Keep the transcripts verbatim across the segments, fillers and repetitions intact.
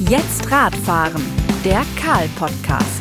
Jetzt Radfahren, der Karl-Podcast.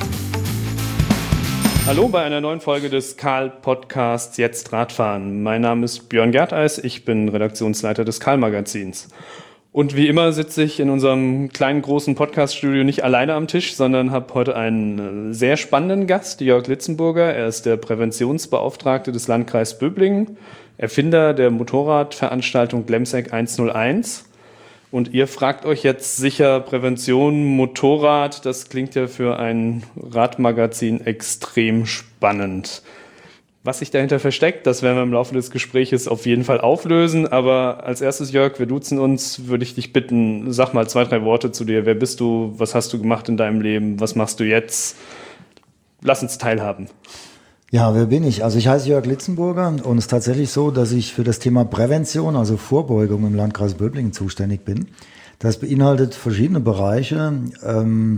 Hallo bei einer neuen Folge des Karl-Podcasts Jetzt Radfahren. Mein Name ist Björn Gerteis, ich bin Redaktionsleiter des Karl-Magazins. Und wie immer sitze ich in unserem kleinen, großen Podcast-Studio nicht alleine am Tisch, sondern habe heute einen sehr spannenden Gast, Jörg Litzenburger. Er ist der Präventionsbeauftragte des Landkreises Böblingen, Erfinder der Motorradveranstaltung Glemsec hunderteins. Und ihr fragt euch jetzt sicher, Prävention, Motorrad, das klingt ja für ein Radmagazin extrem spannend. Was sich dahinter versteckt, das werden wir im Laufe des Gespräches auf jeden Fall auflösen. Aber als erstes, Jörg, wir duzen uns, würde ich dich bitten, sag mal zwei, drei Worte zu dir. Wer bist du? Was hast du gemacht in deinem Leben? Was machst du jetzt? Lass uns teilhaben. Ja, wer bin ich? Also ich heiße Jörg Litzenburger und es ist tatsächlich so, dass ich für das Thema Prävention, also Vorbeugung im Landkreis Böblingen zuständig bin. Das beinhaltet verschiedene Bereiche. Ähm,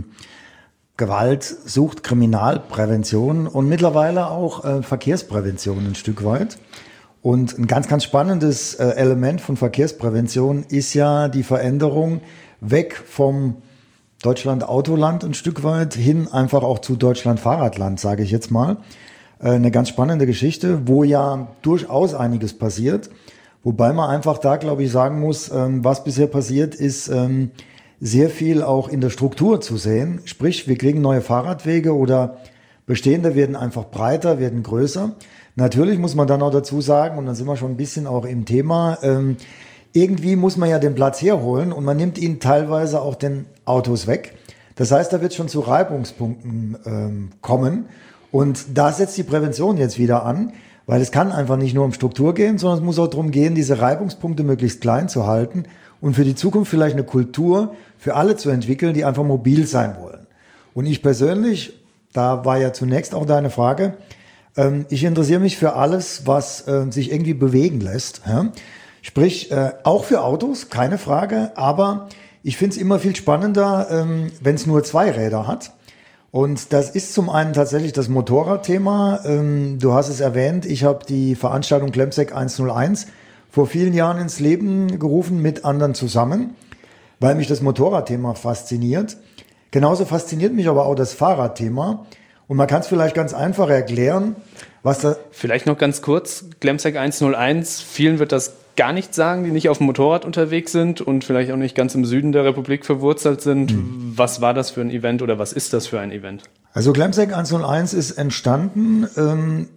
Gewalt, Sucht, Kriminalprävention und mittlerweile auch äh, Verkehrsprävention ein Stück weit. Und ein ganz, ganz spannendes äh, Element von Verkehrsprävention ist ja die Veränderung weg vom Deutschland-Autoland ein Stück weit hin einfach auch zu Deutschland-Fahrradland, sage ich jetzt mal. Äh, eine ganz spannende Geschichte, wo ja durchaus einiges passiert. Wobei man einfach da, glaube ich, sagen muss, ähm, was bisher passiert ist, ähm, sehr viel auch in der Struktur zu sehen. Sprich, wir kriegen neue Fahrradwege oder bestehende werden einfach breiter, werden größer. Natürlich muss man dann auch dazu sagen, und dann sind wir schon ein bisschen auch im Thema, ähm, irgendwie muss man ja den Platz herholen und man nimmt ihnen teilweise auch den Autos weg. Das heißt, da wird schon zu Reibungspunkten ähm, kommen. Und da setzt die Prävention jetzt wieder an, weil es kann einfach nicht nur um Struktur gehen, sondern es muss auch darum gehen, diese Reibungspunkte möglichst klein zu halten und für die Zukunft vielleicht eine Kultur für alle zu entwickeln, die einfach mobil sein wollen. Und ich persönlich, da war ja zunächst auch deine Frage, ähm, ich interessiere mich für alles, was äh, sich irgendwie bewegen lässt. Ja? Sprich, äh, auch für Autos, keine Frage, aber ich finde es immer viel spannender, ähm, wenn es nur zwei Räder hat. Und das ist zum einen tatsächlich das Motorradthema. Ähm, du hast es erwähnt, ich habe die Veranstaltung Glemsec hunderteins vor vielen Jahren ins Leben gerufen, mit anderen zusammen, weil mich das Motorradthema fasziniert. Genauso fasziniert mich aber auch das Fahrradthema. Und man kann es vielleicht ganz einfach erklären, was da... Vielleicht noch ganz kurz, Glemsec hunderteins, vielen wird das gar nicht sagen, die nicht auf dem Motorrad unterwegs sind und vielleicht auch nicht ganz im Süden der Republik verwurzelt sind. Mhm. Was war das für ein Event oder was ist das für ein Event? Also Glemsec hunderteins ist entstanden, ähm,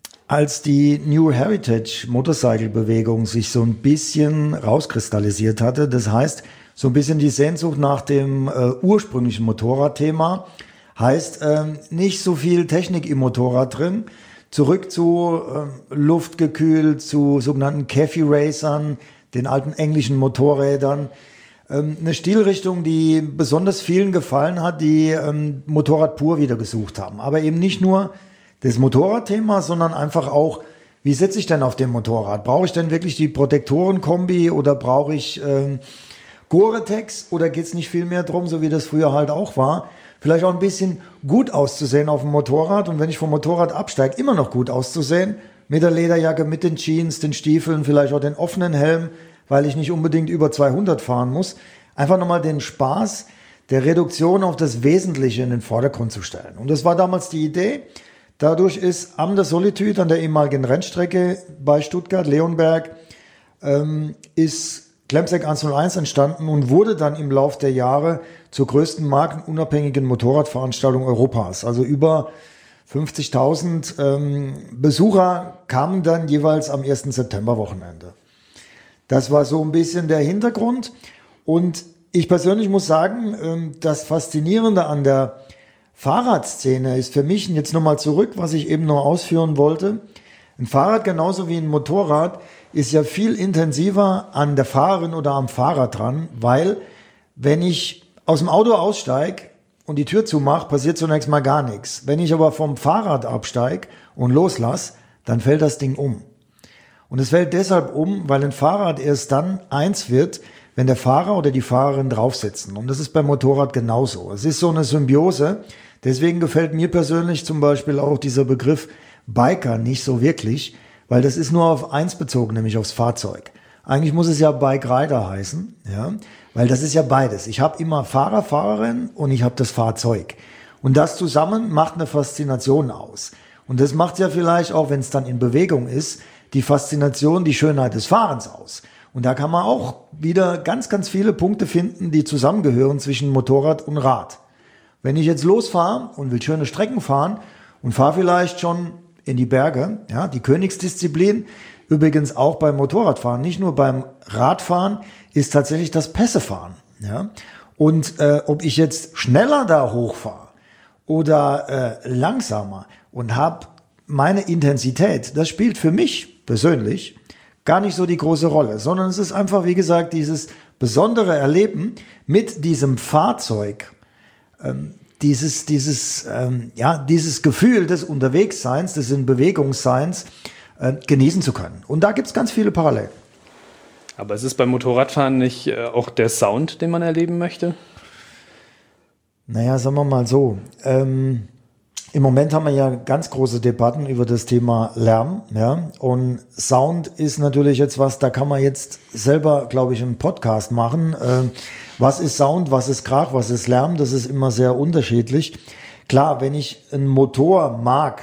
als die New Heritage Motorcycle-Bewegung sich so ein bisschen rauskristallisiert hatte. Das heißt, so ein bisschen die Sehnsucht nach dem äh, ursprünglichen Motorradthema. Heißt, ähm, nicht so viel Technik im Motorrad drin. Zurück zu äh, luftgekühlt, zu sogenannten Cafe Racern, den alten englischen Motorrädern. Ähm, eine Stilrichtung, die besonders vielen gefallen hat, die ähm, Motorrad pur wieder gesucht haben. Aber eben nicht nur das Motorradthema, sondern einfach auch, wie sitze ich denn auf dem Motorrad? Brauche ich denn wirklich die Protektorenkombi oder brauche ich ähm, Gore-Tex oder geht es nicht viel mehr drum, so wie das früher halt auch war, vielleicht auch ein bisschen gut auszusehen auf dem Motorrad und wenn ich vom Motorrad absteige, immer noch gut auszusehen, mit der Lederjacke, mit den Jeans, den Stiefeln, vielleicht auch den offenen Helm, weil ich nicht unbedingt über zweihundert fahren muss. Einfach nochmal den Spaß der Reduktion auf das Wesentliche in den Vordergrund zu stellen. Und das war damals die Idee. Dadurch ist am der Solitude, an der ehemaligen Rennstrecke bei Stuttgart-Leonberg, ähm, ist Glemsec hunderteins entstanden und wurde dann im Lauf der Jahre zur größten markenunabhängigen Motorradveranstaltung Europas. Also über fünfzigtausend ähm, Besucher kamen dann jeweils am ersten September-Wochenende. Das war so ein bisschen der Hintergrund. Und ich persönlich muss sagen, ähm, das Faszinierende an der Fahrradszene ist für mich, jetzt nochmal zurück, was ich eben noch ausführen wollte, ein Fahrrad genauso wie ein Motorrad ist ja viel intensiver an der Fahrerin oder am Fahrer dran, weil wenn ich aus dem Auto aussteige und die Tür zumache, passiert zunächst mal gar nichts. Wenn ich aber vom Fahrrad absteige und loslasse, dann fällt das Ding um. Und es fällt deshalb um, weil ein Fahrrad erst dann eins wird, wenn der Fahrer oder die Fahrerin drauf sitzen. Und das ist beim Motorrad genauso. Es ist so eine Symbiose. Deswegen gefällt mir persönlich zum Beispiel auch dieser Begriff Biker nicht so wirklich, weil das ist nur auf eins bezogen, nämlich aufs Fahrzeug. Eigentlich muss es ja Bike Rider heißen, ja, weil das ist ja beides. Ich habe immer Fahrer, Fahrerin und ich habe das Fahrzeug. Und das zusammen macht eine Faszination aus. Und das macht ja vielleicht auch, wenn es dann in Bewegung ist, die Faszination, die Schönheit des Fahrens aus. Und da kann man auch wieder ganz, ganz viele Punkte finden, die zusammengehören zwischen Motorrad und Rad. Wenn ich jetzt losfahre und will schöne Strecken fahren und fahre vielleicht schon in die Berge, ja, die Königsdisziplin, übrigens auch beim Motorradfahren, nicht nur beim Radfahren, ist tatsächlich das Pässefahren. Ja. Und äh, ob ich jetzt schneller da hochfahre oder äh, langsamer und habe meine Intensität, das spielt für mich persönlich gar nicht so die große Rolle, sondern es ist einfach, wie gesagt, dieses besondere Erleben mit diesem Fahrzeug, ähm, dieses, dieses, ähm, ja, dieses Gefühl des Unterwegsseins, des In-Bewegungsseins äh, genießen zu können. Und da gibt es ganz viele Parallelen. Aber ist es beim Motorradfahren nicht äh, auch der Sound, den man erleben möchte? Naja, sagen wir mal so, ähm, im Moment haben wir ja ganz große Debatten über das Thema Lärm, ja, und Sound ist natürlich jetzt was, da kann man jetzt selber, glaube ich, einen Podcast machen. Äh, was ist Sound, was ist Krach, was ist Lärm, das ist immer sehr unterschiedlich. Klar, wenn ich einen Motor mag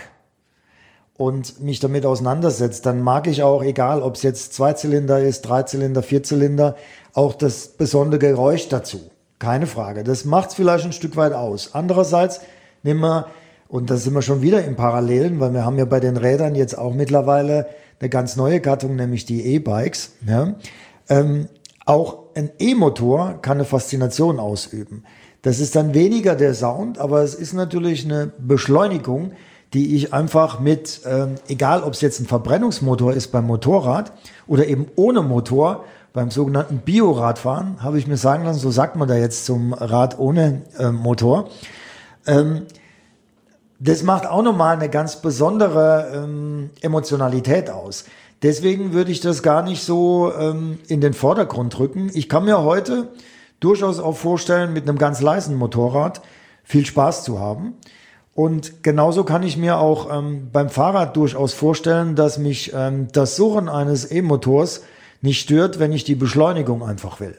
und mich damit auseinandersetze, dann mag ich auch, egal ob es jetzt Zweizylinder ist, Dreizylinder, Vierzylinder, auch das besondere Geräusch dazu. Keine Frage, das macht es vielleicht ein Stück weit aus. Andererseits nehmen wir, und da sind wir schon wieder im Parallelen, weil wir haben ja bei den Rädern jetzt auch mittlerweile eine ganz neue Gattung, nämlich die E-Bikes. Ja. Ähm, auch ein E-Motor kann eine Faszination ausüben. Das ist dann weniger der Sound, aber es ist natürlich eine Beschleunigung, die ich einfach mit, ähm, egal ob es jetzt ein Verbrennungsmotor ist beim Motorrad oder eben ohne Motor, beim sogenannten Bioradfahren, habe ich mir sagen lassen, so sagt man da jetzt zum Rad ohne äh, Motor, ähm, das macht auch nochmal eine ganz besondere ähm, Emotionalität aus. Deswegen würde ich das gar nicht so ähm, in den Vordergrund rücken. Ich kann mir heute durchaus auch vorstellen, mit einem ganz leisen Motorrad viel Spaß zu haben. Und genauso kann ich mir auch ähm, beim Fahrrad durchaus vorstellen, dass mich ähm, das Surren eines E-Motors nicht stört, wenn ich die Beschleunigung einfach will.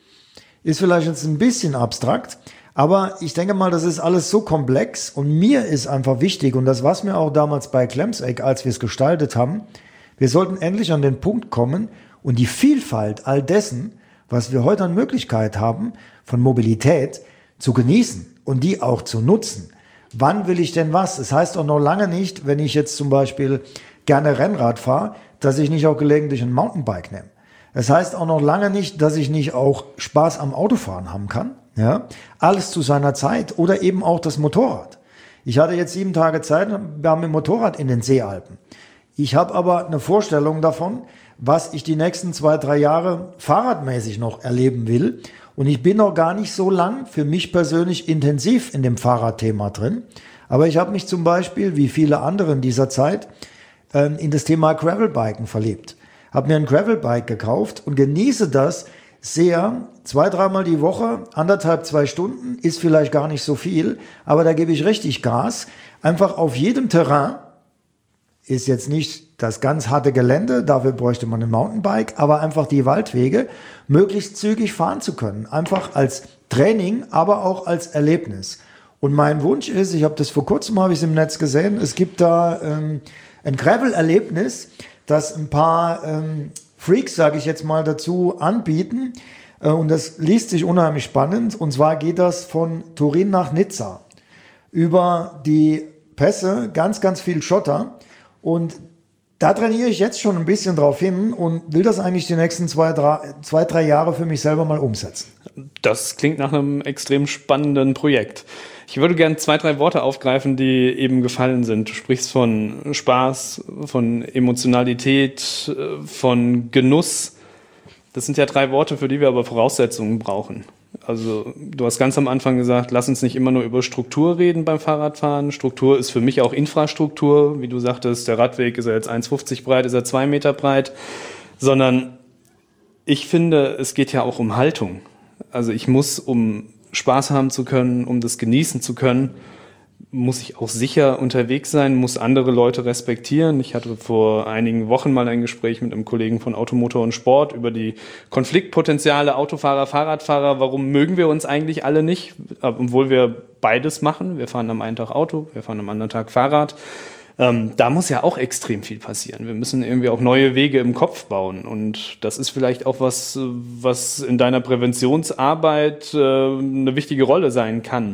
Ist vielleicht jetzt ein bisschen abstrakt, aber ich denke mal, das ist alles so komplex und mir ist einfach wichtig und das war es mir auch damals bei Klemseck, als wir es gestaltet haben, wir sollten endlich an den Punkt kommen und die Vielfalt all dessen, was wir heute an Möglichkeit haben, von Mobilität zu genießen und die auch zu nutzen. Wann will ich denn was? Das heißt auch noch lange nicht, wenn ich jetzt zum Beispiel gerne Rennrad fahre, dass ich nicht auch gelegentlich ein Mountainbike nehme. Das heißt auch noch lange nicht, dass ich nicht auch Spaß am Autofahren haben kann. Ja, alles zu seiner Zeit oder eben auch das Motorrad. Ich hatte jetzt sieben Tage Zeit, wir haben mit dem Motorrad in den Seealpen. Ich habe aber eine Vorstellung davon, was ich die nächsten zwei, drei Jahre fahrradmäßig noch erleben will. Und ich bin noch gar nicht so lang für mich persönlich intensiv in dem Fahrradthema drin. Aber ich habe mich zum Beispiel, wie viele andere in dieser Zeit, in das Thema Gravelbiken verliebt. Habe mir ein Gravelbike gekauft und genieße das sehr, zwei, dreimal die Woche, anderthalb, zwei Stunden, ist vielleicht gar nicht so viel, aber da gebe ich richtig Gas. Einfach auf jedem Terrain, ist jetzt nicht das ganz harte Gelände, dafür bräuchte man ein Mountainbike, aber einfach die Waldwege möglichst zügig fahren zu können. Einfach als Training, aber auch als Erlebnis. Und mein Wunsch ist, ich habe das vor kurzem, habe ich es im Netz gesehen, es gibt da ähm, ein Gravel-Erlebnis, das ein paar ähm, Freaks, sage ich jetzt mal, dazu anbieten. Äh, und das liest sich unheimlich spannend. Und zwar geht das von Turin nach Nizza über die Pässe, ganz, ganz viel Schotter. Und da trainiere ich jetzt schon ein bisschen drauf hin und will das eigentlich die nächsten zwei, drei, zwei, drei Jahre für mich selber mal umsetzen. Das klingt nach einem extrem spannenden Projekt. Ich würde gerne zwei, drei Worte aufgreifen, die eben gefallen sind. Du sprichst von Spaß, von Emotionalität, von Genuss. Das sind ja drei Worte, für die wir aber Voraussetzungen brauchen. Also du hast ganz am Anfang gesagt, lass uns nicht immer nur über Struktur reden beim Fahrradfahren. Struktur ist für mich auch Infrastruktur. Wie du sagtest, der Radweg ist er jetzt eins fünfzig breit, ist er zwei Meter breit. Sondern ich finde, es geht ja auch um Haltung. Also ich muss, um Spaß haben zu können, um das genießen zu können, muss ich auch sicher unterwegs sein, muss andere Leute respektieren. Ich hatte vor einigen Wochen mal ein Gespräch mit einem Kollegen von Automotor und Sport über die Konfliktpotenziale Autofahrer, Fahrradfahrer. Warum mögen wir uns eigentlich alle nicht, obwohl wir beides machen? Wir fahren am einen Tag Auto, wir fahren am anderen Tag Fahrrad. Ähm, da muss ja auch extrem viel passieren. Wir müssen irgendwie auch neue Wege im Kopf bauen. Und das ist vielleicht auch was, was in deiner Präventionsarbeit äh, eine wichtige Rolle sein kann.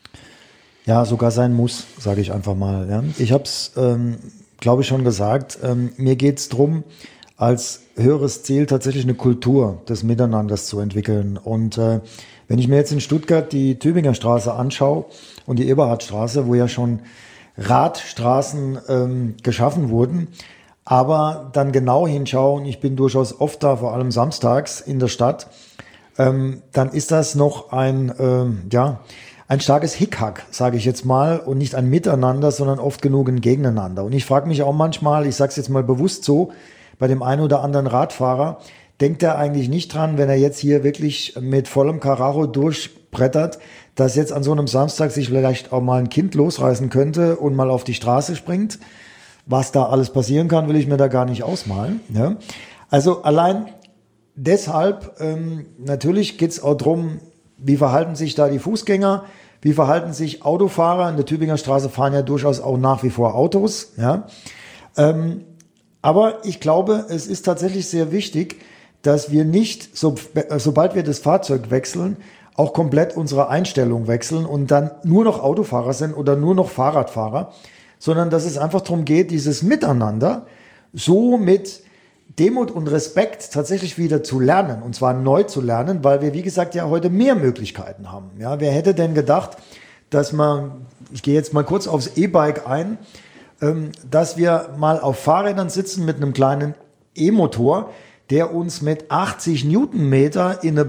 Ja, sogar sein muss, sage ich einfach mal. Ja. Ich habe es, ähm, glaube ich, schon gesagt. Ähm, mir geht es darum, als höheres Ziel tatsächlich eine Kultur des Miteinanders zu entwickeln. Und äh, wenn ich mir jetzt in Stuttgart die Tübinger Straße anschaue und die Eberhardstraße, wo ja schon Radstraßen ähm, geschaffen wurden, aber dann genau hinschaue, und ich bin durchaus oft da, vor allem samstags in der Stadt, ähm, dann ist das noch ein, ähm, ja, ein starkes Hickhack, sage ich jetzt mal, und nicht ein Miteinander, sondern oft genug ein Gegeneinander. Und ich frage mich auch manchmal, ich sage es jetzt mal bewusst so, bei dem einen oder anderen Radfahrer, denkt er eigentlich nicht dran, wenn er jetzt hier wirklich mit vollem Karacho durchbrettert, dass jetzt an so einem Samstag sich vielleicht auch mal ein Kind losreißen könnte und mal auf die Straße springt. Was da alles passieren kann, will ich mir da gar nicht ausmalen. Ja? Also allein deshalb, ähm, natürlich geht's auch drum, wie verhalten sich da die Fußgänger? Wie verhalten sich Autofahrer? In der Tübinger Straße fahren ja durchaus auch nach wie vor Autos. Ja? Ähm, aber ich glaube, es ist tatsächlich sehr wichtig, dass wir nicht, so, sobald wir das Fahrzeug wechseln, auch komplett unsere Einstellung wechseln und dann nur noch Autofahrer sind oder nur noch Fahrradfahrer, sondern dass es einfach darum geht, dieses Miteinander so mit Demut und Respekt tatsächlich wieder zu lernen, und zwar neu zu lernen, weil wir, wie gesagt, ja heute mehr Möglichkeiten haben. Ja, wer hätte denn gedacht, dass man, ich gehe jetzt mal kurz aufs E-Bike ein, ähm, dass wir mal auf Fahrrädern sitzen mit einem kleinen E-Motor, der uns mit achtzig Newtonmeter in eine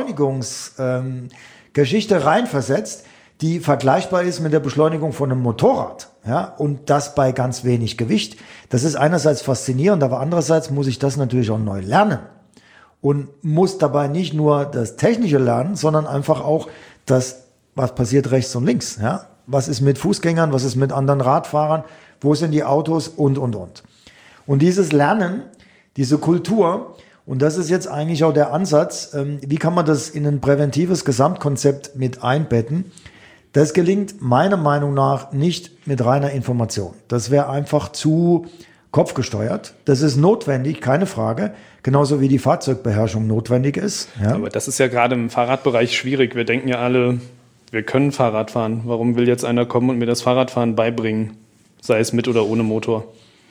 Beschleunigungsgeschichte ähm, reinversetzt, die vergleichbar ist mit der Beschleunigung von einem Motorrad. Ja, und das bei ganz wenig Gewicht. Das ist einerseits faszinierend, aber andererseits muss ich das natürlich auch neu lernen. Und muss dabei nicht nur das Technische lernen, sondern einfach auch das, was passiert rechts und links. Ja? Was ist mit Fußgängern, was ist mit anderen Radfahrern, wo sind die Autos und, und, und. Und dieses Lernen, diese Kultur, und das ist jetzt eigentlich auch der Ansatz, ähm, wie kann man das in ein präventives Gesamtkonzept mit einbetten? Das gelingt meiner Meinung nach nicht mit reiner Information. Das wäre einfach zu kopfgesteuert. Das ist notwendig, keine Frage. Genauso wie die Fahrzeugbeherrschung notwendig ist. Ja. Aber das ist ja gerade im Fahrradbereich schwierig. Wir denken ja alle, wir können Fahrrad fahren. Warum will jetzt einer kommen und mir das Fahrradfahren beibringen? Sei es mit oder ohne Motor.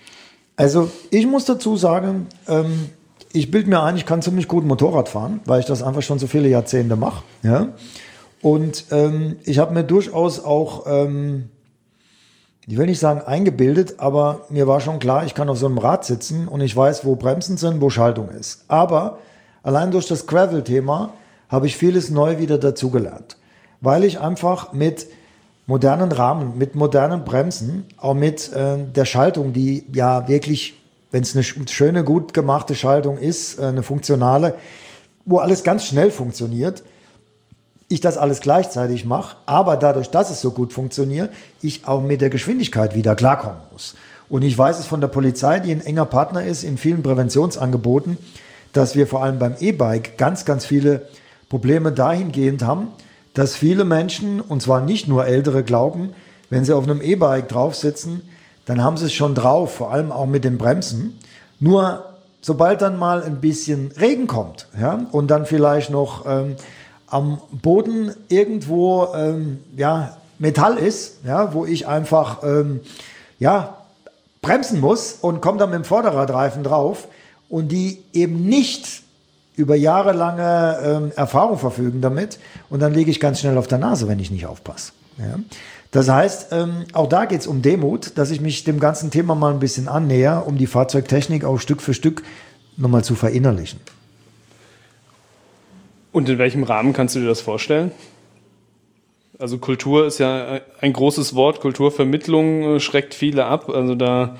Also ich muss dazu sagen, ähm, ich bilde mir ein, ich kann ziemlich gut Motorrad fahren, weil ich das einfach schon so viele Jahrzehnte mache. Ja. Und ähm, ich habe mir durchaus auch, ähm, ich will nicht sagen eingebildet, aber mir war schon klar, ich kann auf so einem Rad sitzen und ich weiß, wo Bremsen sind, wo Schaltung ist. Aber allein durch das Gravel-Thema habe ich vieles neu wieder dazugelernt, weil ich einfach mit modernen Rahmen, mit modernen Bremsen, auch mit äh, der Schaltung, die ja wirklich, wenn es eine schöne, gut gemachte Schaltung ist, äh, eine funktionale, wo alles ganz schnell funktioniert, ich das alles gleichzeitig mache, aber dadurch, dass es so gut funktioniert, ich auch mit der Geschwindigkeit wieder klarkommen muss. Und ich weiß es von der Polizei, die ein enger Partner ist in vielen Präventionsangeboten, dass wir vor allem beim E-Bike ganz, ganz viele Probleme dahingehend haben, dass viele Menschen, und zwar nicht nur Ältere, glauben, wenn sie auf einem E-Bike drauf sitzen, dann haben sie es schon drauf, vor allem auch mit den Bremsen. Nur sobald dann mal ein bisschen Regen kommt, ja, und dann vielleicht noch ähm, am Boden irgendwo ähm, ja, Metall ist, ja, wo ich einfach ähm, ja, bremsen muss und komme dann mit dem Vorderradreifen drauf und die eben nicht über jahrelange ähm, Erfahrung verfügen damit und dann liege ich ganz schnell auf der Nase, wenn ich nicht aufpasse. Ja. Das heißt, ähm, auch da geht es um Demut, dass ich mich dem ganzen Thema mal ein bisschen annäher, um die Fahrzeugtechnik auch Stück für Stück nochmal zu verinnerlichen. Und in welchem Rahmen kannst du dir das vorstellen? Also Kultur ist ja ein großes Wort, Kulturvermittlung schreckt viele ab. Also da.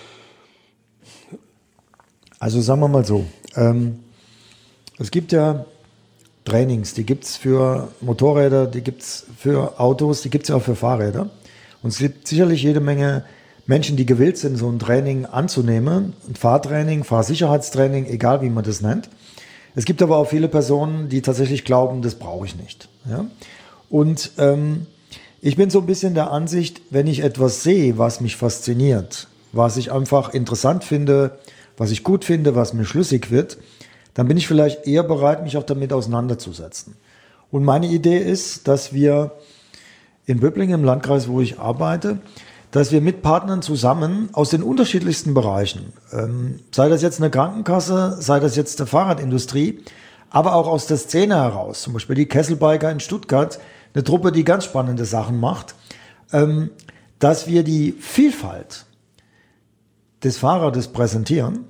Also sagen wir mal so, ähm, es gibt ja Trainings, die gibt es für Motorräder, die gibt es für Autos, die gibt es ja auch für Fahrräder. Und es gibt sicherlich jede Menge Menschen, die gewillt sind, so ein Training anzunehmen, ein Fahrtraining, Fahrsicherheitstraining, egal wie man das nennt. Es gibt aber auch viele Personen, die tatsächlich glauben, das brauche ich nicht. Ja? Und ähm, ich bin so ein bisschen der Ansicht, wenn ich etwas sehe, was mich fasziniert, was ich einfach interessant finde, was ich gut finde, was mir schlüssig wird, dann bin ich vielleicht eher bereit, mich auch damit auseinanderzusetzen. Und meine Idee ist, dass wir in Böblingen, im Landkreis, wo ich arbeite, dass wir mit Partnern zusammen aus den unterschiedlichsten Bereichen, ähm, sei das jetzt eine Krankenkasse, sei das jetzt der Fahrradindustrie, aber auch aus der Szene heraus, zum Beispiel die Kesselbiker in Stuttgart, eine Truppe, die ganz spannende Sachen macht, ähm, dass wir die Vielfalt des Fahrrades präsentieren,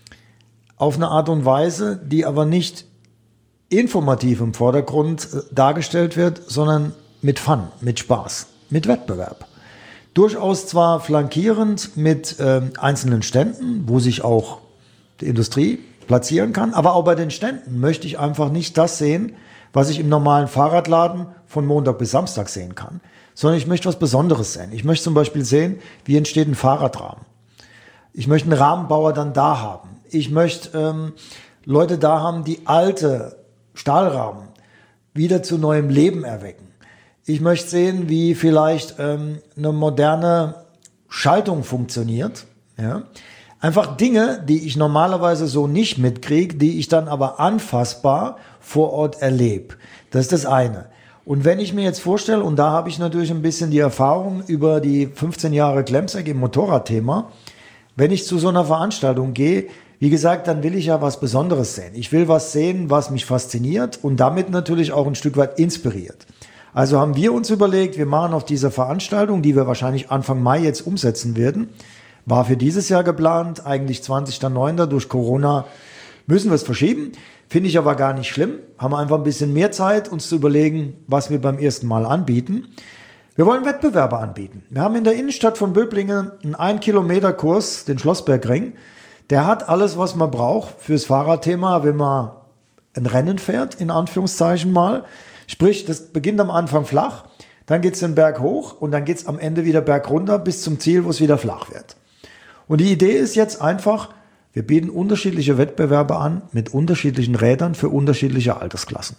auf eine Art und Weise, die aber nicht informativ im Vordergrund äh, dargestellt wird, sondern mit Fun, mit Spaß, mit Wettbewerb. Durchaus zwar flankierend mit äh, einzelnen Ständen, wo sich auch die Industrie platzieren kann, aber auch bei den Ständen möchte ich einfach nicht das sehen, was ich im normalen Fahrradladen von Montag bis Samstag sehen kann, sondern ich möchte was Besonderes sehen. Ich möchte zum Beispiel sehen, wie entsteht ein Fahrradrahmen. Ich möchte einen Rahmenbauer dann da haben. Ich möchte ähm, Leute da haben, die alte Stahlrahmen wieder zu neuem Leben erwecken. Ich möchte sehen, wie vielleicht ähm, eine moderne Schaltung funktioniert. Ja? Einfach Dinge, die ich normalerweise so nicht mitkriege, die ich dann aber anfassbar vor Ort erlebe. Das ist das eine. Und wenn ich mir jetzt vorstelle, und da habe ich natürlich ein bisschen die Erfahrung über die fünfzehn Jahre Klemseck im Motorradthema, wenn ich zu so einer Veranstaltung gehe, wie gesagt, dann will ich ja was Besonderes sehen. Ich will was sehen, was mich fasziniert und damit natürlich auch ein Stück weit inspiriert. Also haben wir uns überlegt, wir machen auf dieser Veranstaltung, die wir wahrscheinlich Anfang Mai jetzt umsetzen werden, war für dieses Jahr geplant, eigentlich zwanzigster neunter Durch Corona müssen wir es verschieben. Finde ich aber gar nicht schlimm. Haben wir einfach ein bisschen mehr Zeit, uns zu überlegen, was wir beim ersten Mal anbieten. Wir wollen Wettbewerbe anbieten. Wir haben in der Innenstadt von Böblingen einen ein Kilometer Kurs, den Schlossbergring. Der hat alles, was man braucht fürs Fahrradthema, wenn man ein Rennen fährt, in Anführungszeichen mal. Sprich, das beginnt am Anfang flach, dann geht's den Berg hoch und dann geht's am Ende wieder Berg runter bis zum Ziel, wo es wieder flach wird. Und die Idee ist jetzt einfach, wir bieten unterschiedliche Wettbewerbe an mit unterschiedlichen Rädern für unterschiedliche Altersklassen.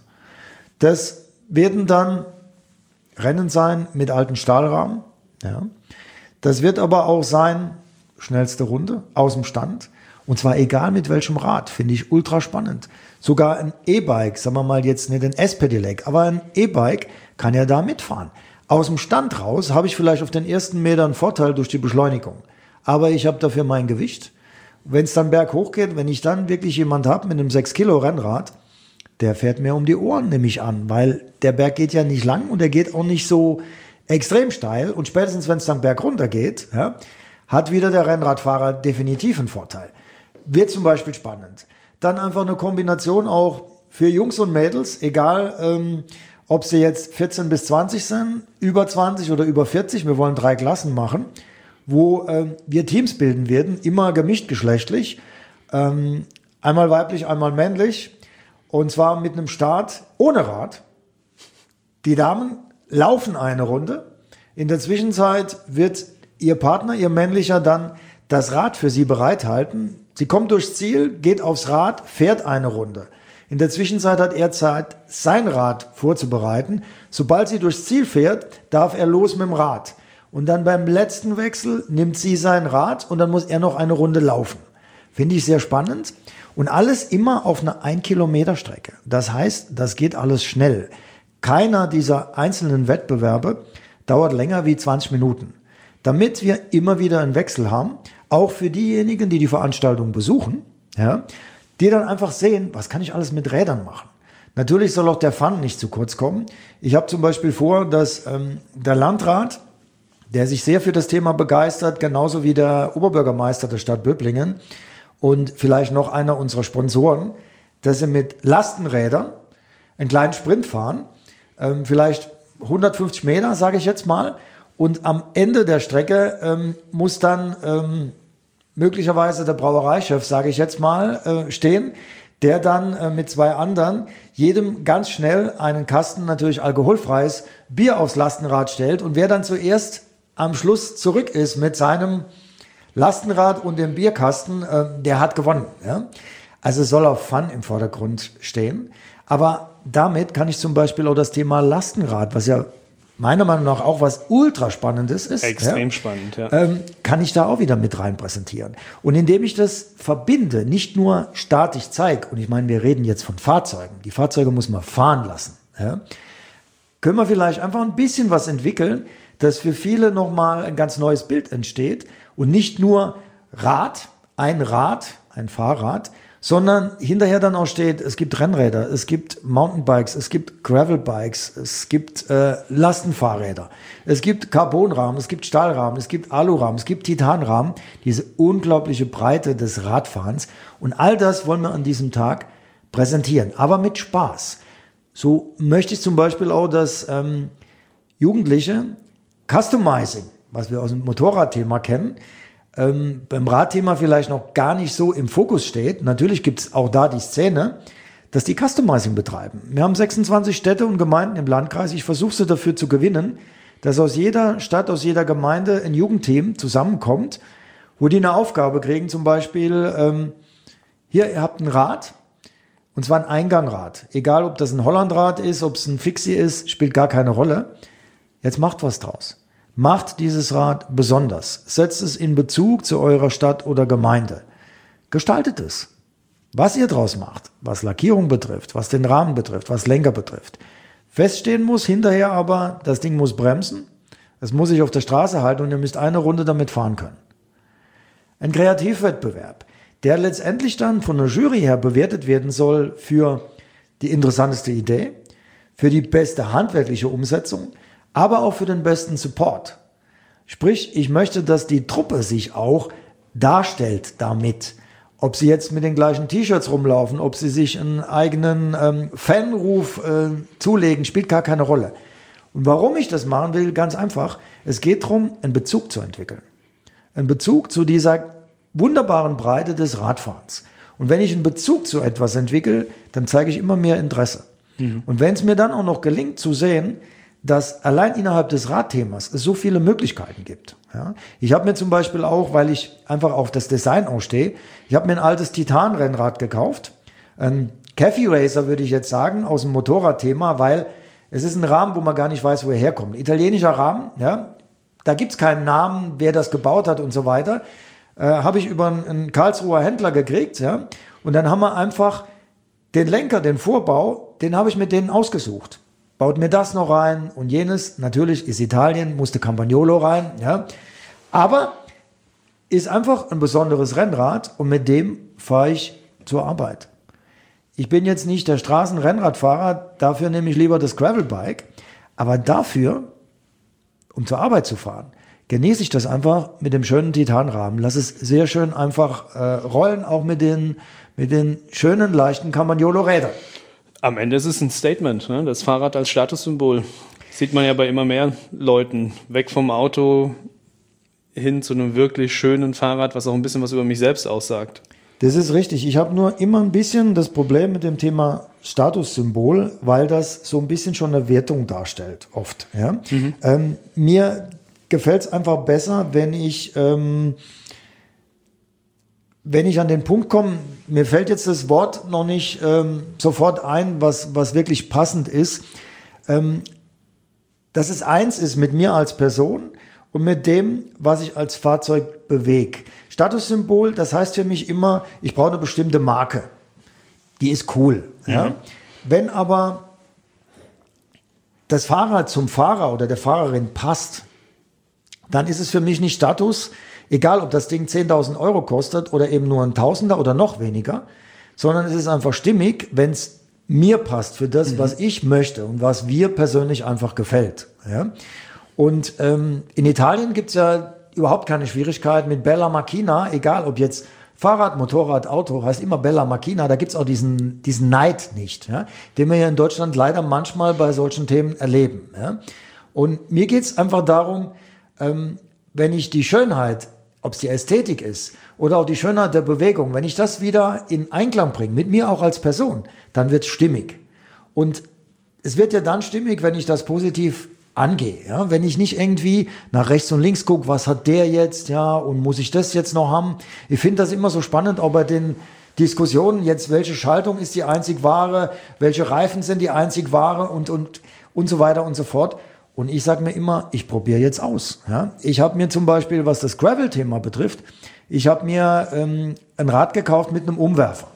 Das werden dann Rennen sein mit alten Stahlrahmen. Ja. Das wird aber auch sein, schnellste Runde aus dem Stand. Und zwar egal mit welchem Rad, finde ich ultra spannend. Sogar ein E-Bike, sagen wir mal jetzt nicht ein S-Pedelec, aber ein E-Bike kann ja da mitfahren. Aus dem Stand raus habe ich vielleicht auf den ersten Metern einen Vorteil durch die Beschleunigung. Aber ich habe dafür mein Gewicht. Wenn es dann berghoch geht, wenn ich dann wirklich jemand habe mit einem sechs Kilo Rennrad, der fährt mir um die Ohren, nehme ich an, weil der Berg geht ja nicht lang und der geht auch nicht so extrem steil. Und spätestens, wenn es dann bergunter geht, ja, hat wieder der Rennradfahrer definitiv einen Vorteil. Wird zum Beispiel spannend. Dann einfach eine Kombination auch für Jungs und Mädels, egal ähm, ob sie jetzt vierzehn bis zwanzig sind, über zwanzig oder über vierzig. Wir wollen drei Klassen machen, wo ähm, wir Teams bilden werden, immer gemischt geschlechtlich. Ähm, einmal weiblich, einmal männlich. Und zwar mit einem Start ohne Rad. Die Damen laufen eine Runde. In der Zwischenzeit wird ihr Partner, ihr männlicher, dann das Rad für sie bereithalten. Sie kommt durchs Ziel, geht aufs Rad, fährt eine Runde. In der Zwischenzeit hat er Zeit, sein Rad vorzubereiten. Sobald sie durchs Ziel fährt, darf er los mit dem Rad. Und dann beim letzten Wechsel nimmt sie sein Rad und dann muss er noch eine Runde laufen. Finde ich sehr spannend. Und alles immer auf einer ein Kilometer Strecke. Das heißt, das geht alles schnell. Keiner dieser einzelnen Wettbewerbe dauert länger wie zwanzig Minuten. Damit wir immer wieder einen Wechsel haben, auch für diejenigen, die die Veranstaltung besuchen, ja, die dann einfach sehen, was kann ich alles mit Rädern machen. Natürlich soll auch der Fun nicht zu kurz kommen. Ich habe zum Beispiel vor, dass ähm, der Landrat, der sich sehr für das Thema begeistert, genauso wie der Oberbürgermeister der Stadt Böblingen und vielleicht noch einer unserer Sponsoren, dass sie mit Lastenrädern einen kleinen Sprint fahren, ähm, vielleicht hundertfünfzig Meter, sage ich jetzt mal, und am Ende der Strecke ähm, muss dann ähm, möglicherweise der Brauereichef, sage ich jetzt mal, äh, stehen, der dann äh, mit zwei anderen jedem ganz schnell einen Kasten, natürlich alkoholfreies Bier aufs Lastenrad stellt. Und wer dann zuerst am Schluss zurück ist mit seinem Lastenrad und dem Bierkasten, äh, der hat gewonnen. Ja? Also es soll auch Fun im Vordergrund stehen. Aber damit kann ich zum Beispiel auch das Thema Lastenrad, was ja meiner Meinung nach auch was ultra Spannendes ist. Extrem ja, spannend, ja. Ähm, kann ich da auch wieder mit rein präsentieren. Und indem ich das verbinde, nicht nur statisch zeige, und ich meine, wir reden jetzt von Fahrzeugen, die Fahrzeuge muss man fahren lassen, ja, können wir vielleicht einfach ein bisschen was entwickeln, dass für viele nochmal ein ganz neues Bild entsteht und nicht nur Rad, ein Rad, ein Fahrrad, sondern hinterher dann auch steht, es gibt Rennräder, es gibt Mountainbikes, es gibt Gravelbikes, es gibt äh, Lastenfahrräder, es gibt Carbonrahmen, es gibt Stahlrahmen, es gibt Alurahmen, es gibt Titanrahmen, diese unglaubliche Breite des Radfahrens, und all das wollen wir an diesem Tag präsentieren, aber mit Spaß. So möchte ich zum Beispiel auch, dass ähm, Jugendliche Customizing, was wir aus dem Motorradthema kennen, ähm, beim Radthema vielleicht noch gar nicht so im Fokus steht. Natürlich gibt es auch da die Szene, dass die Customizing betreiben. Wir haben sechsundzwanzig Städte und Gemeinden im Landkreis. Ich versuche sie dafür zu gewinnen, dass aus jeder Stadt, aus jeder Gemeinde ein Jugendteam zusammenkommt, wo die eine Aufgabe kriegen, zum Beispiel, ähm, hier, ihr habt ein Rad, und zwar ein Eingangrad. Egal, ob das ein Hollandrad ist, ob es ein Fixie ist, spielt gar keine Rolle. Jetzt macht was draus. Macht dieses Rad besonders. Setzt es in Bezug zu eurer Stadt oder Gemeinde. Gestaltet es. Was ihr draus macht, was Lackierung betrifft, was den Rahmen betrifft, was Lenker betrifft. Feststehen muss hinterher aber, das Ding muss bremsen, es muss sich auf der Straße halten und ihr müsst eine Runde damit fahren können. Ein Kreativwettbewerb, der letztendlich dann von der Jury her bewertet werden soll für die interessanteste Idee, für die beste handwerkliche Umsetzung, aber auch für den besten Support. Sprich, ich möchte, dass die Truppe sich auch darstellt damit. Ob sie jetzt mit den gleichen T-Shirts rumlaufen, ob sie sich einen eigenen ähm, Fanruf äh, zulegen, spielt gar keine Rolle. Und warum ich das machen will, ganz einfach. Es geht darum, einen Bezug zu entwickeln. Einen Bezug zu dieser wunderbaren Breite des Radfahrens. Und wenn ich einen Bezug zu etwas entwickle, dann zeige ich immer mehr Interesse. Mhm. Und wenn es mir dann auch noch gelingt zu sehen, dass allein innerhalb des Radthemas es so viele Möglichkeiten gibt. Ja, ich habe mir zum Beispiel auch, weil ich einfach auf das Design ausstehe, ich habe mir ein altes Titan-Rennrad gekauft. Ein Cafe Racer würde ich jetzt sagen, aus dem Motorradthema, weil es ist ein Rahmen, wo man gar nicht weiß, wo er herkommt. Italienischer Rahmen, ja, da gibt's keinen Namen, wer das gebaut hat und so weiter. Äh, habe ich über einen, einen Karlsruher Händler gekriegt, ja, und dann haben wir einfach den Lenker, den Vorbau, den habe ich mit denen ausgesucht. Baut mir das noch rein und jenes. Natürlich ist Italien, musste Campagnolo rein, ja. Aber ist einfach ein besonderes Rennrad und mit dem fahre ich zur Arbeit. Ich bin jetzt nicht der Straßenrennradfahrer, dafür nehme ich lieber das Gravelbike. Aber dafür, um zur Arbeit zu fahren, genieße ich das einfach mit dem schönen Titanrahmen. Lass es sehr schön einfach äh, rollen, auch mit den, mit den schönen, leichten Campagnolo-Rädern. Am Ende ist es ein Statement, ne? Das Fahrrad als Statussymbol. Sieht man ja bei immer mehr Leuten. Weg vom Auto hin zu einem wirklich schönen Fahrrad, was auch ein bisschen was über mich selbst aussagt. Das ist richtig. Ich habe nur immer ein bisschen das Problem mit dem Thema Statussymbol, weil das so ein bisschen schon eine Wertung darstellt, oft. Ja? Mhm. Ähm, mir gefällt es einfach besser, wenn ich... Ähm, Wenn ich an den Punkt komme, mir fällt jetzt das Wort noch nicht ähm, sofort ein, was, was wirklich passend ist, ähm, dass es eins ist mit mir als Person und mit dem, was ich als Fahrzeug bewege. Statussymbol, das heißt für mich immer, ich brauche eine bestimmte Marke. Die ist cool. Mhm. Ja? Wenn aber das Fahrrad zum Fahrer oder der Fahrerin passt, dann ist es für mich nicht Status. Egal, ob das Ding zehntausend Euro kostet oder eben nur ein Tausender oder noch weniger, sondern es ist einfach stimmig, wenn es mir passt für das, mhm. was ich möchte und was mir persönlich einfach gefällt. Ja? Und ähm, in Italien gibt es ja überhaupt keine Schwierigkeit mit Bella Macchina, egal ob jetzt Fahrrad, Motorrad, Auto, heißt immer Bella Macchina, da gibt es auch diesen, diesen Neid nicht, ja? Den wir hier in Deutschland leider manchmal bei solchen Themen erleben. Ja? Und mir geht es einfach darum, ähm, wenn ich die Schönheit, ob es die Ästhetik ist oder auch die Schönheit der Bewegung, wenn ich das wieder in Einklang bringe, mit mir auch als Person, dann wird es stimmig. Und es wird ja dann stimmig, wenn ich das positiv angehe. Ja? Wenn ich nicht irgendwie nach rechts und links gucke, was hat der jetzt, ja, und muss ich das jetzt noch haben? Ich finde das immer so spannend, auch bei den Diskussionen jetzt, welche Schaltung ist die einzig wahre, welche Reifen sind die einzig wahre und, und, und so weiter und so fort. Und ich sage mir immer, ich probiere jetzt aus. Ja? Ich habe mir zum Beispiel, was das Gravel-Thema betrifft, ich habe mir ähm, ein Rad gekauft mit einem Umwerfer.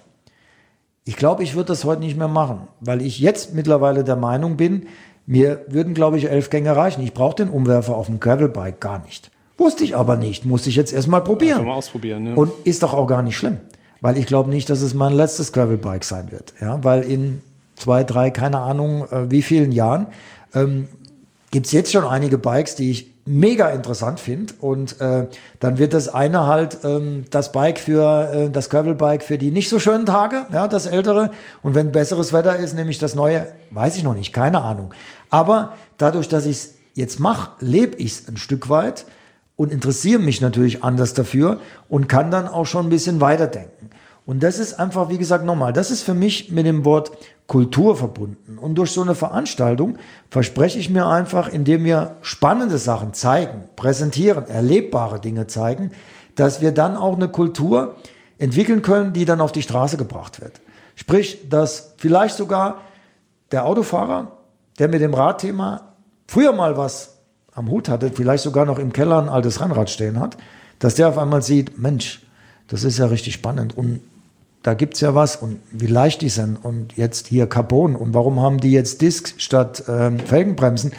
Ich glaube, ich würde das heute nicht mehr machen, weil ich jetzt mittlerweile der Meinung bin, mir würden, glaube ich, elf Gänge reichen. Ich brauche den Umwerfer auf dem Gravelbike gar nicht. Wusste ich aber nicht, musste ich jetzt erstmal probieren. Ja, mal ausprobieren, ja. Und ist doch auch gar nicht schlimm, weil ich glaube nicht, dass es mein letztes Gravelbike sein wird. Ja, weil in zwei, drei, keine Ahnung, äh, wie vielen Jahren ähm, gibt es jetzt schon einige Bikes, die ich mega interessant finde. Und äh, dann wird das eine halt ähm, das Bike für äh, das Gravelbike für die nicht so schönen Tage, ja, das ältere. Und wenn besseres Wetter ist, nehme ich das neue, weiß ich noch nicht, keine Ahnung. Aber dadurch, dass ich es jetzt mache, lebe ich es ein Stück weit und interessiere mich natürlich anders dafür und kann dann auch schon ein bisschen weiterdenken. Und das ist einfach, wie gesagt, nochmal, das ist für mich mit dem Wort Kultur verbunden. Und durch so eine Veranstaltung verspreche ich mir einfach, indem wir spannende Sachen zeigen, präsentieren, erlebbare Dinge zeigen, dass wir dann auch eine Kultur entwickeln können, die dann auf die Straße gebracht wird. Sprich, dass vielleicht sogar der Autofahrer, der mit dem Radthema früher mal was am Hut hatte, vielleicht sogar noch im Keller ein altes Rennrad stehen hat, dass der auf einmal sieht, Mensch, das ist ja richtig spannend und da gibt's ja was und wie leicht die sind und jetzt hier Carbon und warum haben die jetzt Disc statt ähm, Felgenbremsen?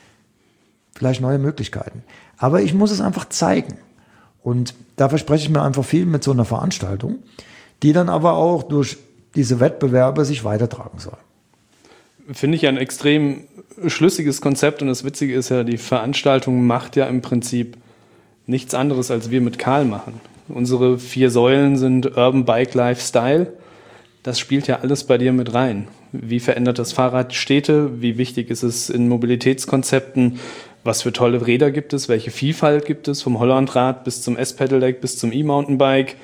Vielleicht neue Möglichkeiten. Aber ich muss es einfach zeigen und da verspreche ich mir einfach viel mit so einer Veranstaltung, die dann aber auch durch diese Wettbewerbe sich weitertragen soll. Finde ich ein extrem schlüssiges Konzept und das Witzige ist ja, die Veranstaltung macht ja im Prinzip nichts anderes, als wir mit Karl machen. Unsere vier Säulen sind Urban Bike Lifestyle. Das spielt ja alles bei dir mit rein. Wie verändert das Fahrrad Städte? Wie wichtig ist es in Mobilitätskonzepten? Was für tolle Räder gibt es? Welche Vielfalt gibt es? Vom Hollandrad bis zum S-Pedelec bis zum E-Mountainbike.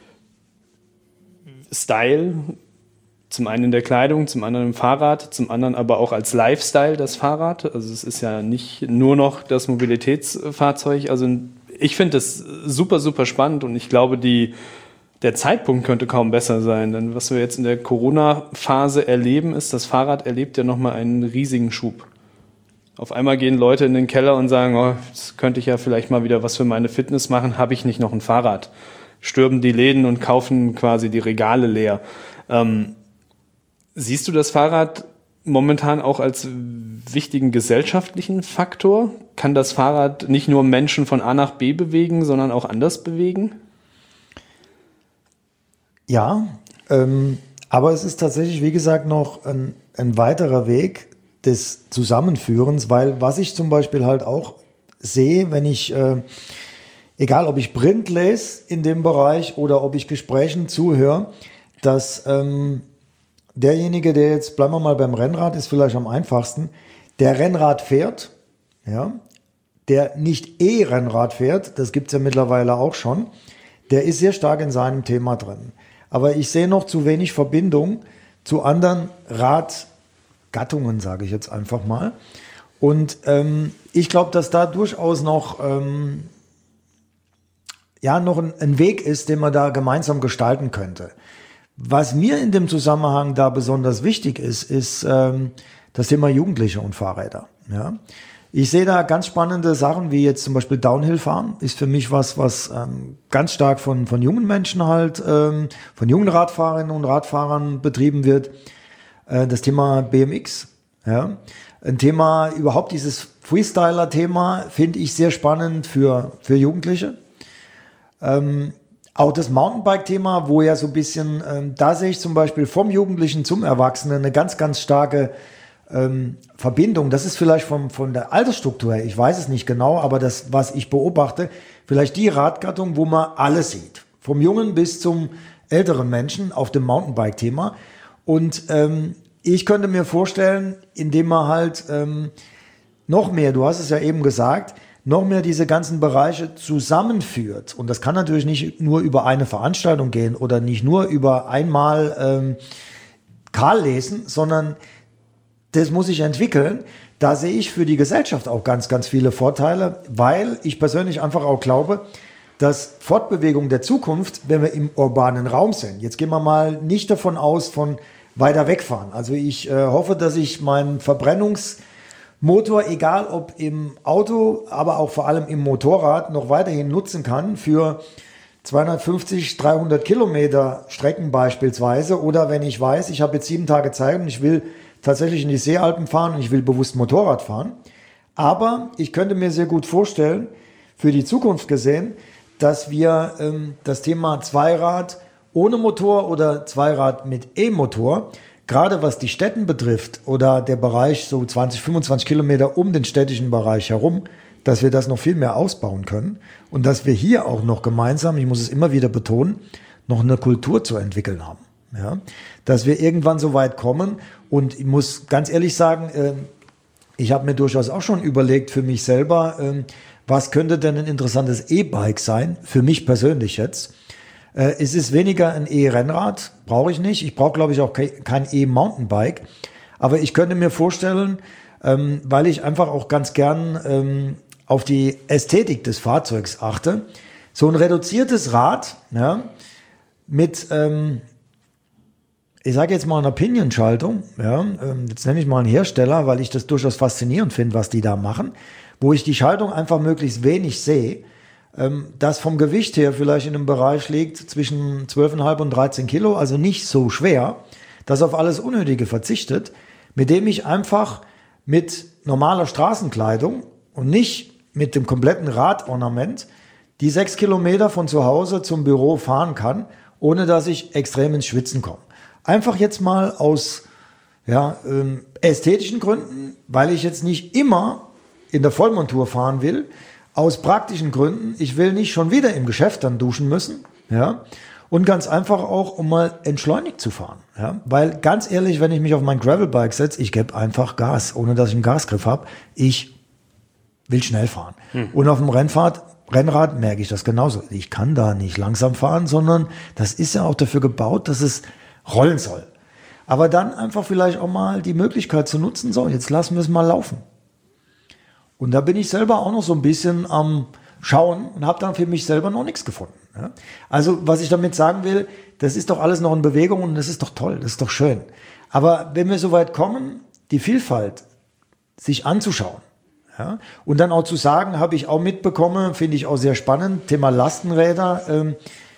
Style, zum einen in der Kleidung, zum anderen im Fahrrad, zum anderen aber auch als Lifestyle das Fahrrad. Also es ist ja nicht nur noch das Mobilitätsfahrzeug. Also ich finde das super, super spannend und ich glaube, die, der Zeitpunkt könnte kaum besser sein. Denn was wir jetzt in der Corona-Phase erleben, ist, das Fahrrad erlebt ja nochmal einen riesigen Schub. Auf einmal gehen Leute in den Keller und sagen, oh, jetzt könnte ich ja vielleicht mal wieder was für meine Fitness machen, habe ich nicht noch ein Fahrrad? Stürmen die Läden und kaufen quasi die Regale leer. Ähm, siehst du das Fahrrad momentan auch als wichtigen gesellschaftlichen Faktor? Kann das Fahrrad nicht nur Menschen von A nach B bewegen, sondern auch anders bewegen? Ja, ähm, aber es ist tatsächlich, wie gesagt, noch ein, ein weiterer Weg des Zusammenführens, weil was ich zum Beispiel halt auch sehe, wenn ich, äh, egal ob ich Print lese in dem Bereich oder ob ich Gesprächen zuhöre, dass ähm, derjenige, der jetzt, bleiben wir mal beim Rennrad, ist vielleicht am einfachsten, der Rennrad fährt, ja, der nicht E-Rennrad fährt, das gibt's ja mittlerweile auch schon, der ist sehr stark in seinem Thema drin. Aber ich sehe noch zu wenig Verbindung zu anderen Radgattungen, sage ich jetzt einfach mal. Und ähm, ich glaube, dass da durchaus noch, ähm, ja, noch ein, ein Weg ist, den man da gemeinsam gestalten könnte. Was mir in dem Zusammenhang da besonders wichtig ist, ist ähm, das Thema Jugendliche und Fahrräder. Ja? Ich sehe da ganz spannende Sachen, wie jetzt zum Beispiel Downhill-Fahren, ist für mich was, was ähm, ganz stark von, von jungen Menschen halt, ähm, von jungen Radfahrerinnen und Radfahrern betrieben wird. Äh, das Thema B M X, ja, ein Thema, überhaupt dieses Freestyler-Thema finde ich sehr spannend für, für Jugendliche. Ähm, Auch das Mountainbike-Thema, wo ja so ein bisschen, ähm, da sehe ich zum Beispiel vom Jugendlichen zum Erwachsenen eine ganz, ganz starke ähm, Verbindung. Das ist vielleicht vom, von der Altersstruktur her, ich weiß es nicht genau, aber das, was ich beobachte, vielleicht die Radgattung, wo man alles sieht. Vom Jungen bis zum älteren Menschen auf dem Mountainbike-Thema. Und ähm, ich könnte mir vorstellen, indem man halt ähm, noch mehr, du hast es ja eben gesagt, noch mehr diese ganzen Bereiche zusammenführt. Und das kann natürlich nicht nur über eine Veranstaltung gehen oder nicht nur über einmal ähm, Karl lesen, sondern das muss sich entwickeln, da sehe ich für die Gesellschaft auch ganz, ganz viele Vorteile, weil ich persönlich einfach auch glaube, dass Fortbewegung der Zukunft, wenn wir im urbanen Raum sind, jetzt gehen wir mal nicht davon aus, von weiter wegfahren. Also ich äh, hoffe, dass ich meinen Verbrennungsmotor, egal ob im Auto, aber auch vor allem im Motorrad, noch weiterhin nutzen kann für zweihundertfünfzig, dreihundert Kilometer Strecken beispielsweise. Oder wenn ich weiß, ich habe jetzt sieben Tage Zeit und ich will tatsächlich in die Seealpen fahren und ich will bewusst Motorrad fahren. Aber ich könnte mir sehr gut vorstellen, für die Zukunft gesehen, dass wir ähm, das Thema Zweirad ohne Motor oder Zweirad mit E-Motor, gerade was die Städten betrifft oder der Bereich so zwanzig, fünfundzwanzig Kilometer um den städtischen Bereich herum, dass wir das noch viel mehr ausbauen können und dass wir hier auch noch gemeinsam, ich muss es immer wieder betonen, noch eine Kultur zu entwickeln haben. Ja? Dass wir irgendwann so weit kommen und ich muss ganz ehrlich sagen, äh, ich habe mir durchaus auch schon überlegt für mich selber, äh, was könnte denn ein interessantes E-Bike sein, für mich persönlich jetzt. Äh, es ist weniger ein E-Rennrad, brauche ich nicht. Ich brauche, glaube ich, auch ke- kein E-Mountainbike. Aber ich könnte mir vorstellen, ähm, weil ich einfach auch ganz gern ähm, auf die Ästhetik des Fahrzeugs achte, so ein reduziertes Rad, ja, mit, ähm, ich sage jetzt mal einer Pinion-Schaltung, ja, ähm, jetzt nenne ich mal einen Hersteller, weil ich das durchaus faszinierend finde, was die da machen, wo ich die Schaltung einfach möglichst wenig sehe, ähm, das vom Gewicht her vielleicht in einem Bereich liegt zwischen zwölf Komma fünf und dreizehn Kilo, also nicht so schwer, das auf alles Unnötige verzichtet, mit dem ich einfach mit normaler Straßenkleidung und nicht mit dem kompletten Radornament die sechs Kilometer von zu Hause zum Büro fahren kann, ohne dass ich extrem ins Schwitzen komme. Einfach jetzt mal aus ja, ähm, ästhetischen Gründen, weil ich jetzt nicht immer in der Vollmontur fahren will, aus praktischen Gründen, ich will nicht schon wieder im Geschäft dann duschen müssen, ja, und ganz einfach auch, um mal entschleunigt zu fahren, ja, weil ganz ehrlich, wenn ich mich auf mein Gravelbike setze, ich gebe einfach Gas, ohne dass ich einen Gasgriff habe, ich will schnell fahren. Hm. Und auf dem Rennfahrt, Rennrad merke ich das genauso. Ich kann da nicht langsam fahren, sondern das ist ja auch dafür gebaut, dass es rollen soll. Aber dann einfach vielleicht auch mal die Möglichkeit zu nutzen, so, jetzt lassen wir es mal laufen. Und da bin ich selber auch noch so ein bisschen am Schauen und habe dann für mich selber noch nichts gefunden. Ja? Also was ich damit sagen will, das ist doch alles noch in Bewegung und das ist doch toll, das ist doch schön. Aber wenn wir so weit kommen, die Vielfalt sich anzuschauen, ja, und dann auch zu sagen, habe ich auch mitbekommen, finde ich auch sehr spannend, Thema Lastenräder, ähm,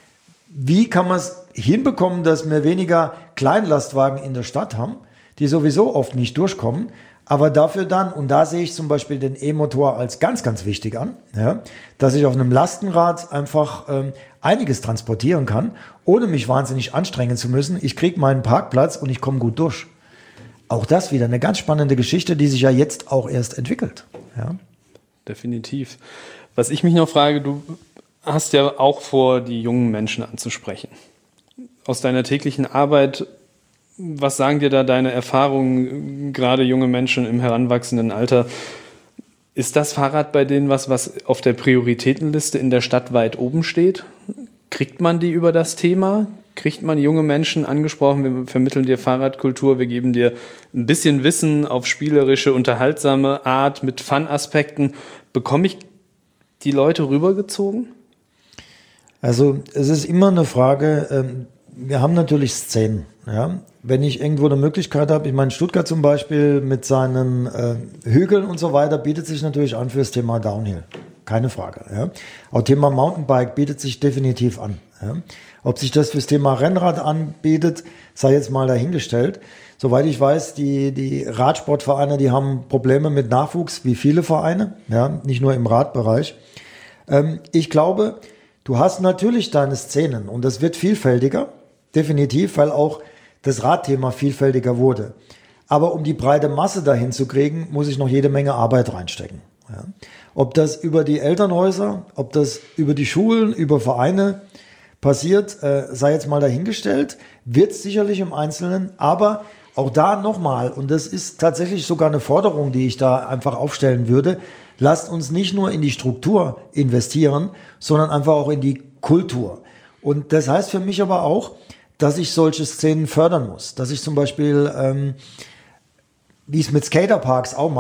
wie kann man es hinbekommen, dass wir weniger Kleinlastwagen in der Stadt haben, die sowieso oft nicht durchkommen, aber dafür dann, und da sehe ich zum Beispiel den E-Motor als ganz, ganz wichtig an, ja, dass ich auf einem Lastenrad einfach ähm, einiges transportieren kann, ohne mich wahnsinnig anstrengen zu müssen. Ich kriege meinen Parkplatz und ich komme gut durch. Auch das wieder eine ganz spannende Geschichte, die sich ja jetzt auch erst entwickelt. Ja. Definitiv. Was ich mich noch frage, du hast ja auch vor, die jungen Menschen anzusprechen. Aus deiner täglichen Arbeit, was sagen dir da deine Erfahrungen, gerade junge Menschen im heranwachsenden Alter? Ist das Fahrrad bei denen was, was auf der Prioritätenliste in der Stadt weit oben steht? Kriegt man die über das Thema? Kriegt man junge Menschen angesprochen? Wir vermitteln dir Fahrradkultur, wir geben dir ein bisschen Wissen auf spielerische, unterhaltsame Art mit Fun-Aspekten. Bekomme ich die Leute rübergezogen? Also es ist immer eine Frage, ähm, wir haben natürlich Szenen. Ja? Wenn ich irgendwo eine Möglichkeit habe, ich meine Stuttgart zum Beispiel mit seinen äh, Hügeln und so weiter, bietet sich natürlich an für das Thema Downhill. Keine Frage. Ja? Auch Thema Mountainbike bietet sich definitiv an. Ja? Ob sich das fürs Thema Rennrad anbietet, sei jetzt mal dahingestellt. Soweit ich weiß, die, die Radsportvereine, die haben Probleme mit Nachwuchs, wie viele Vereine, ja? Nicht nur im Radbereich. Ähm, ich glaube, du hast natürlich deine Szenen und das wird vielfältiger, definitiv, weil auch das Radthema vielfältiger wurde. Aber um die breite Masse dahin zu kriegen, muss ich noch jede Menge Arbeit reinstecken. Ja. Ob das über die Elternhäuser, ob das über die Schulen, über Vereine passiert, äh, sei jetzt mal dahingestellt, wird es sicherlich im Einzelnen, aber auch da nochmal, und das ist tatsächlich sogar eine Forderung, die ich da einfach aufstellen würde, lasst uns nicht nur in die Struktur investieren, sondern einfach auch in die Kultur. Und das heißt für mich aber auch, dass ich solche Szenen fördern muss. Dass ich zum Beispiel, ähm, wie ich es mit Skaterparks auch mache,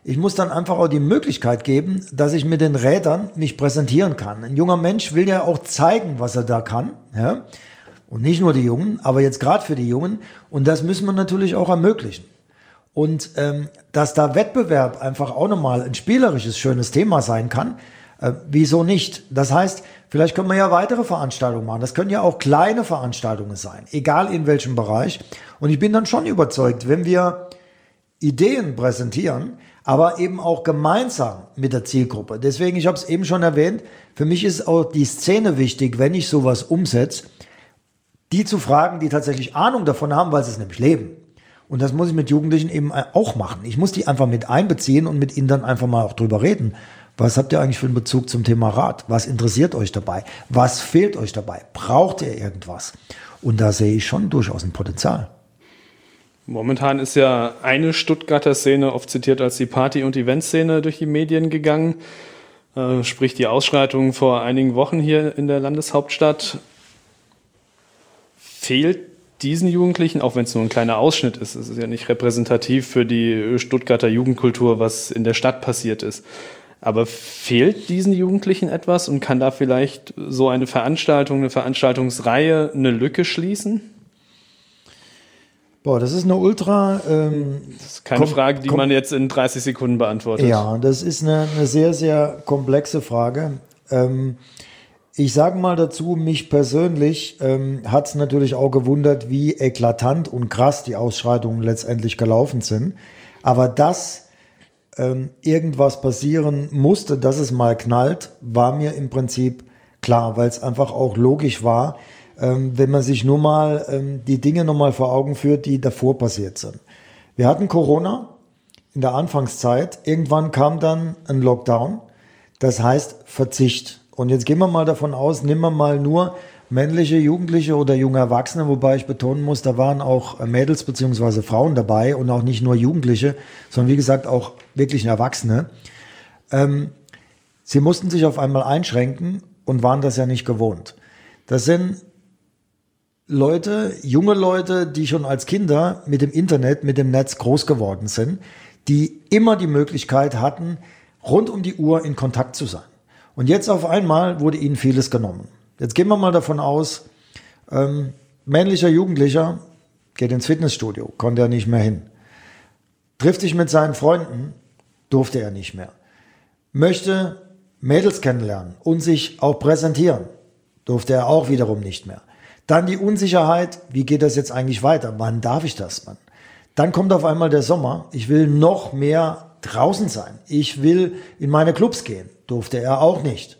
ich muss dann einfach auch die Möglichkeit geben, dass ich mit den Rädern mich präsentieren kann. Ein junger Mensch will ja auch zeigen, was er da kann. Ja? Und nicht nur die Jungen, aber jetzt gerade für die Jungen. Und das müssen wir natürlich auch ermöglichen. Und ähm, dass da Wettbewerb einfach auch nochmal ein spielerisches, schönes Thema sein kann, äh, wieso nicht? Das heißt, vielleicht können wir ja weitere Veranstaltungen machen. Das können ja auch kleine Veranstaltungen sein, egal in welchem Bereich. Und ich bin dann schon überzeugt, wenn wir Ideen präsentieren, aber eben auch gemeinsam mit der Zielgruppe. Deswegen, ich habe es eben schon erwähnt, für mich ist auch die Szene wichtig, wenn ich sowas umsetze, die zu fragen, die tatsächlich Ahnung davon haben, weil sie es nämlich leben. Und das muss ich mit Jugendlichen eben auch machen. Ich muss die einfach mit einbeziehen und mit ihnen dann einfach mal auch drüber reden. Was habt ihr eigentlich für einen Bezug zum Thema Rad? Was interessiert euch dabei? Was fehlt euch dabei? Braucht ihr irgendwas? Und da sehe ich schon durchaus ein Potenzial. Momentan ist ja eine Stuttgarter Szene oft zitiert als die Party- und Eventszene durch die Medien gegangen. Äh, sprich die Ausschreitungen vor einigen Wochen hier in der Landeshauptstadt. Fehlt diesen Jugendlichen, auch wenn es nur ein kleiner Ausschnitt ist, es ist ja nicht repräsentativ für die Stuttgarter Jugendkultur, was in der Stadt passiert ist. Aber fehlt diesen Jugendlichen etwas und kann da vielleicht so eine Veranstaltung, eine Veranstaltungsreihe eine Lücke schließen? Boah, das ist eine ultra... Ähm, das ist keine Frage, die man jetzt in dreißig Sekunden beantwortet. Ja, das ist eine, eine sehr, sehr komplexe Frage. Ähm, ich sage mal dazu, mich persönlich ähm, hat es natürlich auch gewundert, wie eklatant und krass die Ausschreitungen letztendlich gelaufen sind. Aber dass ähm, irgendwas passieren musste, dass es mal knallt, war mir im Prinzip klar, weil es einfach auch logisch war, ähm, wenn man sich nur mal ähm, die Dinge nochmal vor Augen führt, die davor passiert sind. Wir hatten Corona in der Anfangszeit. Irgendwann kam dann ein Lockdown. Das heißt Verzicht. Und jetzt gehen wir mal davon aus, nehmen wir mal nur männliche Jugendliche oder junge Erwachsene, wobei ich betonen muss, da waren auch Mädels bzw. Frauen dabei und auch nicht nur Jugendliche, sondern wie gesagt auch wirklich Erwachsene. Ähm, sie mussten sich auf einmal einschränken und waren das ja nicht gewohnt. Das sind Leute, junge Leute, die schon als Kinder mit dem Internet, mit dem Netz groß geworden sind, die immer die Möglichkeit hatten, rund um die Uhr in Kontakt zu sein. Und jetzt auf einmal wurde ihnen vieles genommen. Jetzt gehen wir mal davon aus, ähm, männlicher Jugendlicher geht ins Fitnessstudio, konnte er nicht mehr hin. Trifft sich mit seinen Freunden, durfte er nicht mehr. Möchte Mädels kennenlernen und sich auch präsentieren, durfte er auch wiederum nicht mehr. Dann die Unsicherheit, wie geht das jetzt eigentlich weiter? Wann darf ich das? Mann? Dann kommt auf einmal der Sommer, ich will noch mehr draußen sein. Ich will in meine Clubs gehen. Durfte er auch nicht.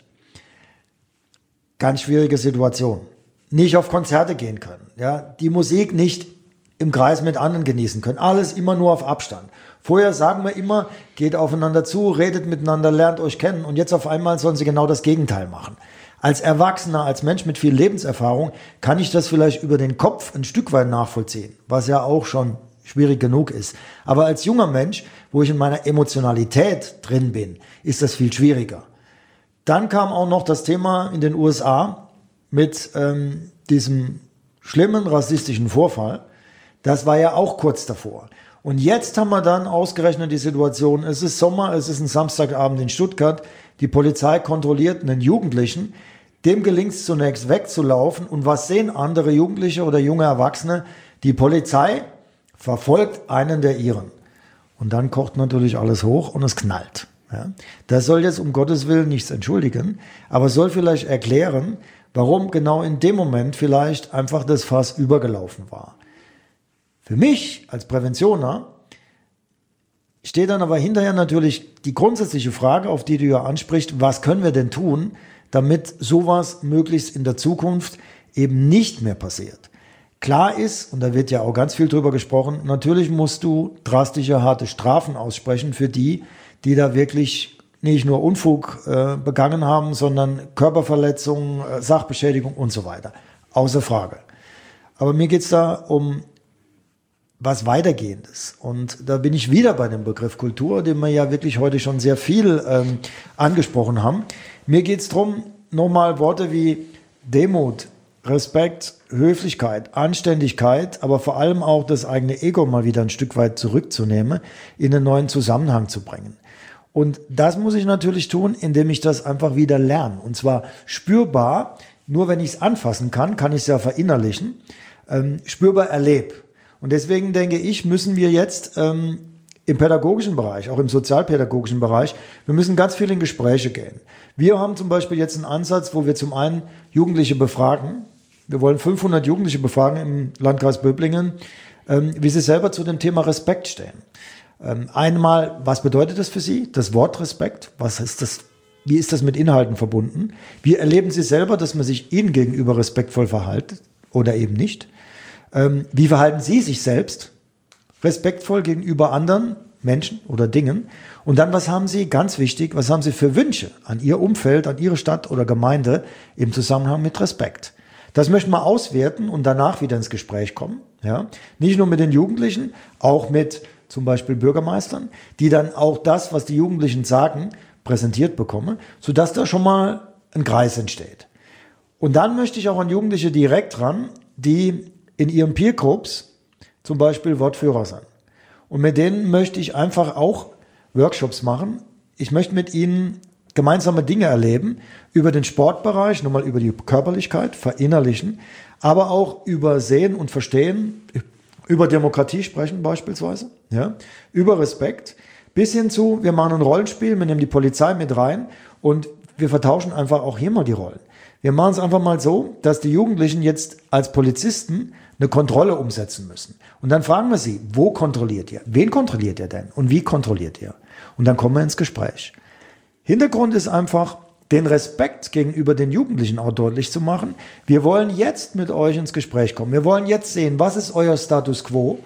Ganz schwierige Situation. Nicht auf Konzerte gehen können. Ja, die Musik nicht im Kreis mit anderen genießen können. Alles immer nur auf Abstand. Vorher sagen wir immer, geht aufeinander zu, redet miteinander, lernt euch kennen. Und jetzt auf einmal sollen sie genau das Gegenteil machen. Als Erwachsener, als Mensch mit viel Lebenserfahrung kann ich das vielleicht über den Kopf ein Stück weit nachvollziehen. Was ja auch schon schwierig genug ist. Aber als junger Mensch, wo ich in meiner Emotionalität drin bin, ist das viel schwieriger. Dann kam auch noch das Thema in den U S A mit ähm, diesem schlimmen rassistischen Vorfall. Das war ja auch kurz davor. Und jetzt haben wir dann ausgerechnet die Situation, es ist Sommer, es ist ein Samstagabend in Stuttgart, die Polizei kontrolliert einen Jugendlichen, dem gelingt es zunächst wegzulaufen. Und was sehen andere Jugendliche oder junge Erwachsene? Die Polizei verfolgt einen der ihren. Und dann kocht natürlich alles hoch und es knallt. Ja. Das soll jetzt um Gottes Willen nichts entschuldigen, aber soll vielleicht erklären, warum genau in dem Moment vielleicht einfach das Fass übergelaufen war. Für mich als Präventioner steht dann aber hinterher natürlich die grundsätzliche Frage, auf die du ja ansprichst, was können wir denn tun, damit sowas möglichst in der Zukunft eben nicht mehr passiert. Klar ist, und da wird ja auch ganz viel drüber gesprochen, natürlich musst du drastische, harte Strafen aussprechen für die, die da wirklich nicht nur Unfug äh, begangen haben, sondern Körperverletzungen, äh, Sachbeschädigung und so weiter. Außer Frage. Aber mir geht's da um was Weitergehendes. Und da bin ich wieder bei dem Begriff Kultur, den wir ja wirklich heute schon sehr viel ähm, angesprochen haben. Mir geht's drum, nochmal Worte wie Demut, Respekt, Höflichkeit, Anständigkeit, aber vor allem auch das eigene Ego mal wieder ein Stück weit zurückzunehmen, in einen neuen Zusammenhang zu bringen. Und das muss ich natürlich tun, indem ich das einfach wieder lerne. Und zwar spürbar, nur wenn ich es anfassen kann, kann ich es ja verinnerlichen, ähm, spürbar erlebe. Und deswegen denke ich, müssen wir jetzt ähm, im pädagogischen Bereich, auch im sozialpädagogischen Bereich, wir müssen ganz viel in Gespräche gehen. Wir haben zum Beispiel jetzt einen Ansatz, wo wir zum einen Jugendliche befragen. Wir wollen fünfhundert Jugendliche befragen im Landkreis Böblingen, ähm, wie sie selber zu dem Thema Respekt stehen. Ähm, einmal, was bedeutet das für Sie, das Wort Respekt? Was ist das? Wie ist das mit Inhalten verbunden? Wie erleben Sie selber, dass man sich Ihnen gegenüber respektvoll verhält oder eben nicht? Ähm, wie verhalten Sie sich selbst respektvoll gegenüber anderen Menschen oder Dingen? Und dann, was haben Sie, ganz wichtig, was haben Sie für Wünsche an Ihr Umfeld, an Ihre Stadt oder Gemeinde im Zusammenhang mit Respekt? Das möchten wir auswerten und danach wieder ins Gespräch kommen. Ja? Nicht nur mit den Jugendlichen, auch mit zum Beispiel Bürgermeistern, die dann auch das, was die Jugendlichen sagen, präsentiert bekommen, sodass da schon mal ein Kreis entsteht. Und dann möchte ich auch an Jugendliche direkt ran, die in ihren Peer Groups zum Beispiel Wortführer sind. Und mit denen möchte ich einfach auch Workshops machen. Ich möchte mit ihnen gemeinsame Dinge erleben, über den Sportbereich, nochmal über die Körperlichkeit, verinnerlichen, aber auch über Sehen und Verstehen, über Demokratie sprechen beispielsweise, ja, über Respekt, bis hin zu, wir machen ein Rollenspiel, wir nehmen die Polizei mit rein und wir vertauschen einfach auch hier mal die Rollen. Wir machen es einfach mal so, dass die Jugendlichen jetzt als Polizisten eine Kontrolle umsetzen müssen. Und dann fragen wir sie, wo kontrolliert ihr? Wen kontrolliert ihr denn? Und wie kontrolliert ihr? Und dann kommen wir ins Gespräch. Hintergrund ist einfach, den Respekt gegenüber den Jugendlichen auch deutlich zu machen. Wir wollen jetzt mit euch ins Gespräch kommen. Wir wollen jetzt sehen, was ist euer Status quo?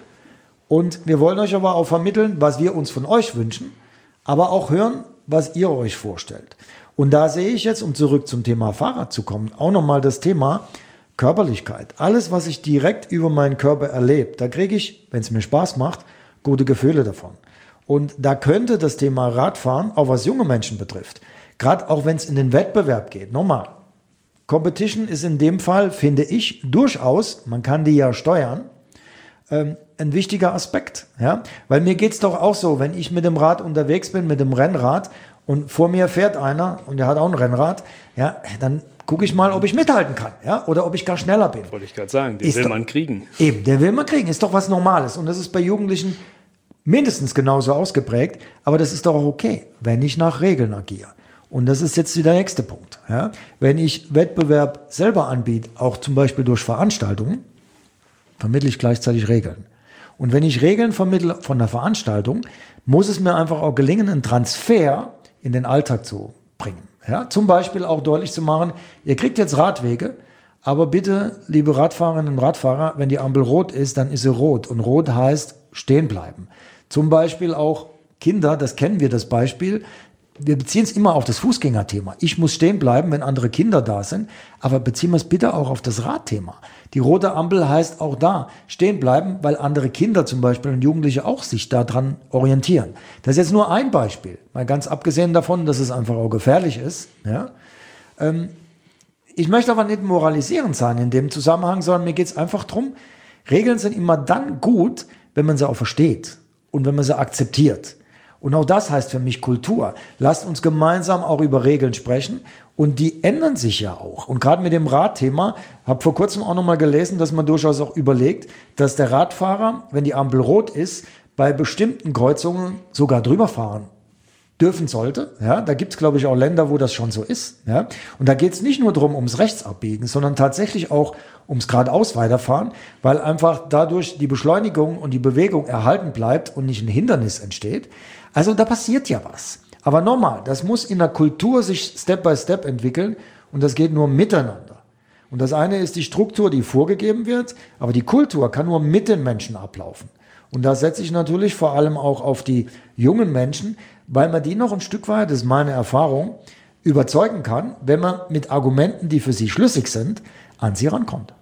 Und wir wollen euch aber auch vermitteln, was wir uns von euch wünschen, aber auch hören, was ihr euch vorstellt. Und da sehe ich jetzt, um zurück zum Thema Fahrrad zu kommen, auch nochmal das Thema Körperlichkeit. Alles, was ich direkt über meinen Körper erlebe, da kriege ich, wenn es mir Spaß macht, gute Gefühle davon. Und da könnte das Thema Radfahren, auch was junge Menschen betrifft, gerade auch wenn es in den Wettbewerb geht, nochmal, Competition ist in dem Fall, finde ich, durchaus, man kann die ja steuern, ähm, ein wichtiger Aspekt. Ja? Weil mir geht es doch auch so, wenn ich mit dem Rad unterwegs bin, mit dem Rennrad und vor mir fährt einer und der hat auch ein Rennrad, ja, dann gucke ich mal, ob ich mithalten kann, ja, oder ob ich gar schneller bin. Wollte ich gerade sagen, den ist will doch, man kriegen. Eben, der will man kriegen, ist doch was Normales. Und das ist bei Jugendlichen mindestens genauso ausgeprägt, aber das ist doch auch okay, wenn ich nach Regeln agiere. Und das ist jetzt der nächste Punkt. Ja? Wenn ich Wettbewerb selber anbiete, auch zum Beispiel durch Veranstaltungen, vermittle ich gleichzeitig Regeln. Und wenn ich Regeln vermittle von der Veranstaltung, muss es mir einfach auch gelingen, einen Transfer in den Alltag zu bringen. Ja? Zum Beispiel auch deutlich zu machen, ihr kriegt jetzt Radwege, aber bitte, liebe Radfahrerinnen und Radfahrer, wenn die Ampel rot ist, dann ist sie rot. Und rot heißt stehen bleiben. Zum Beispiel auch Kinder, das kennen wir, das Beispiel. Wir beziehen es immer auf das Fußgängerthema. Ich muss stehen bleiben, wenn andere Kinder da sind, aber beziehen wir es bitte auch auf das Radthema. Die rote Ampel heißt auch da stehen bleiben, weil andere Kinder zum Beispiel und Jugendliche auch sich daran orientieren. Das ist jetzt nur ein Beispiel, mal ganz abgesehen davon, dass es einfach auch gefährlich ist. Ja? Ähm, ich möchte aber nicht moralisierend sein in dem Zusammenhang, sondern mir geht es einfach darum, Regeln sind immer dann gut, wenn man sie auch versteht und wenn man sie akzeptiert. Und auch das heißt für mich Kultur. Lasst uns gemeinsam auch über Regeln sprechen und die ändern sich ja auch. Und gerade mit dem Radthema, habe vor kurzem auch nochmal gelesen, dass man durchaus auch überlegt, dass der Radfahrer, wenn die Ampel rot ist, bei bestimmten Kreuzungen sogar drüber fahren dürfen sollte. Ja, da gibt es, glaube ich, auch Länder, wo das schon so ist. Ja, und da geht es nicht nur darum, ums Rechtsabbiegen, sondern tatsächlich auch ums geradeaus weiterfahren, weil einfach dadurch die Beschleunigung und die Bewegung erhalten bleibt und nicht ein Hindernis entsteht. Also da passiert ja was. Aber nochmal, das muss in der Kultur sich Step by Step entwickeln und das geht nur miteinander. Und das eine ist die Struktur, die vorgegeben wird, aber die Kultur kann nur mit den Menschen ablaufen. Und da setze ich natürlich vor allem auch auf die jungen Menschen, weil man die noch ein Stück weit, das ist meine Erfahrung, überzeugen kann, wenn man mit Argumenten, die für sie schlüssig sind, an sie rankommt.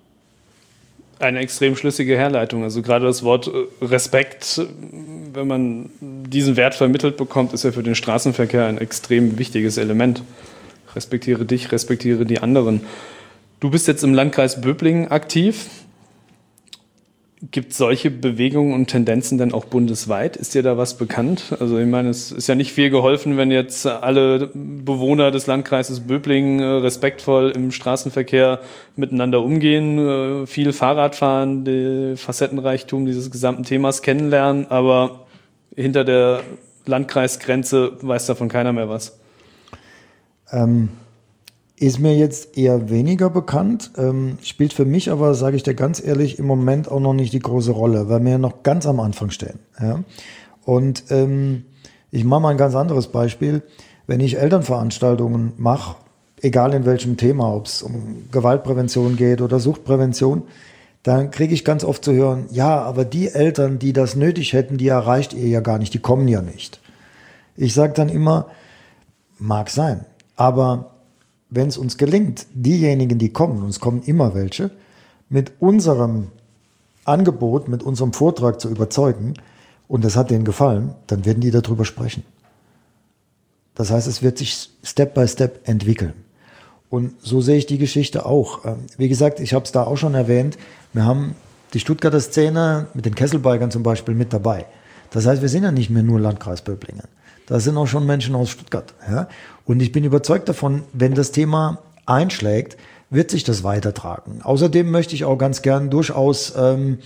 Eine extrem schlüssige Herleitung. Also gerade das Wort Respekt, wenn man diesen Wert vermittelt bekommt, ist ja für den Straßenverkehr ein extrem wichtiges Element. Respektiere dich, respektiere die anderen. Du bist jetzt im Landkreis Böblingen aktiv. Gibt es solche Bewegungen und Tendenzen denn auch bundesweit? Ist dir da was bekannt? Also ich meine, es ist ja nicht viel geholfen, wenn jetzt alle Bewohner des Landkreises Böblingen respektvoll im Straßenverkehr miteinander umgehen, viel Fahrrad fahren, den Facettenreichtum dieses gesamten Themas kennenlernen, aber hinter der Landkreisgrenze weiß davon keiner mehr was. Ähm, ist mir jetzt eher weniger bekannt, ähm, spielt für mich aber, sage ich dir ganz ehrlich, im Moment auch noch nicht die große Rolle, weil wir ja noch ganz am Anfang stehen. Ja? Und ähm, ich mache mal ein ganz anderes Beispiel. Wenn ich Elternveranstaltungen mache, egal in welchem Thema, ob es um Gewaltprävention geht oder Suchtprävention, dann kriege ich ganz oft zu hören, ja, aber die Eltern, die das nötig hätten, die erreicht ihr ja gar nicht, die kommen ja nicht. Ich sage dann immer, mag sein, aber wenn es uns gelingt, diejenigen, die kommen, und es kommen immer welche, mit unserem Angebot, mit unserem Vortrag zu überzeugen, und das hat denen gefallen, dann werden die darüber sprechen. Das heißt, es wird sich Step by Step entwickeln. Und so sehe ich die Geschichte auch. Wie gesagt, ich habe es da auch schon erwähnt, wir haben die Stuttgarter Szene mit den Kesselbikern zum Beispiel mit dabei. Das heißt, wir sind ja nicht mehr nur Landkreis Böblingen. Da sind auch schon Menschen aus Stuttgart. Ja? Und ich bin überzeugt davon, wenn das Thema einschlägt, wird sich das weitertragen. Außerdem möchte ich auch ganz gern durchaus ähm,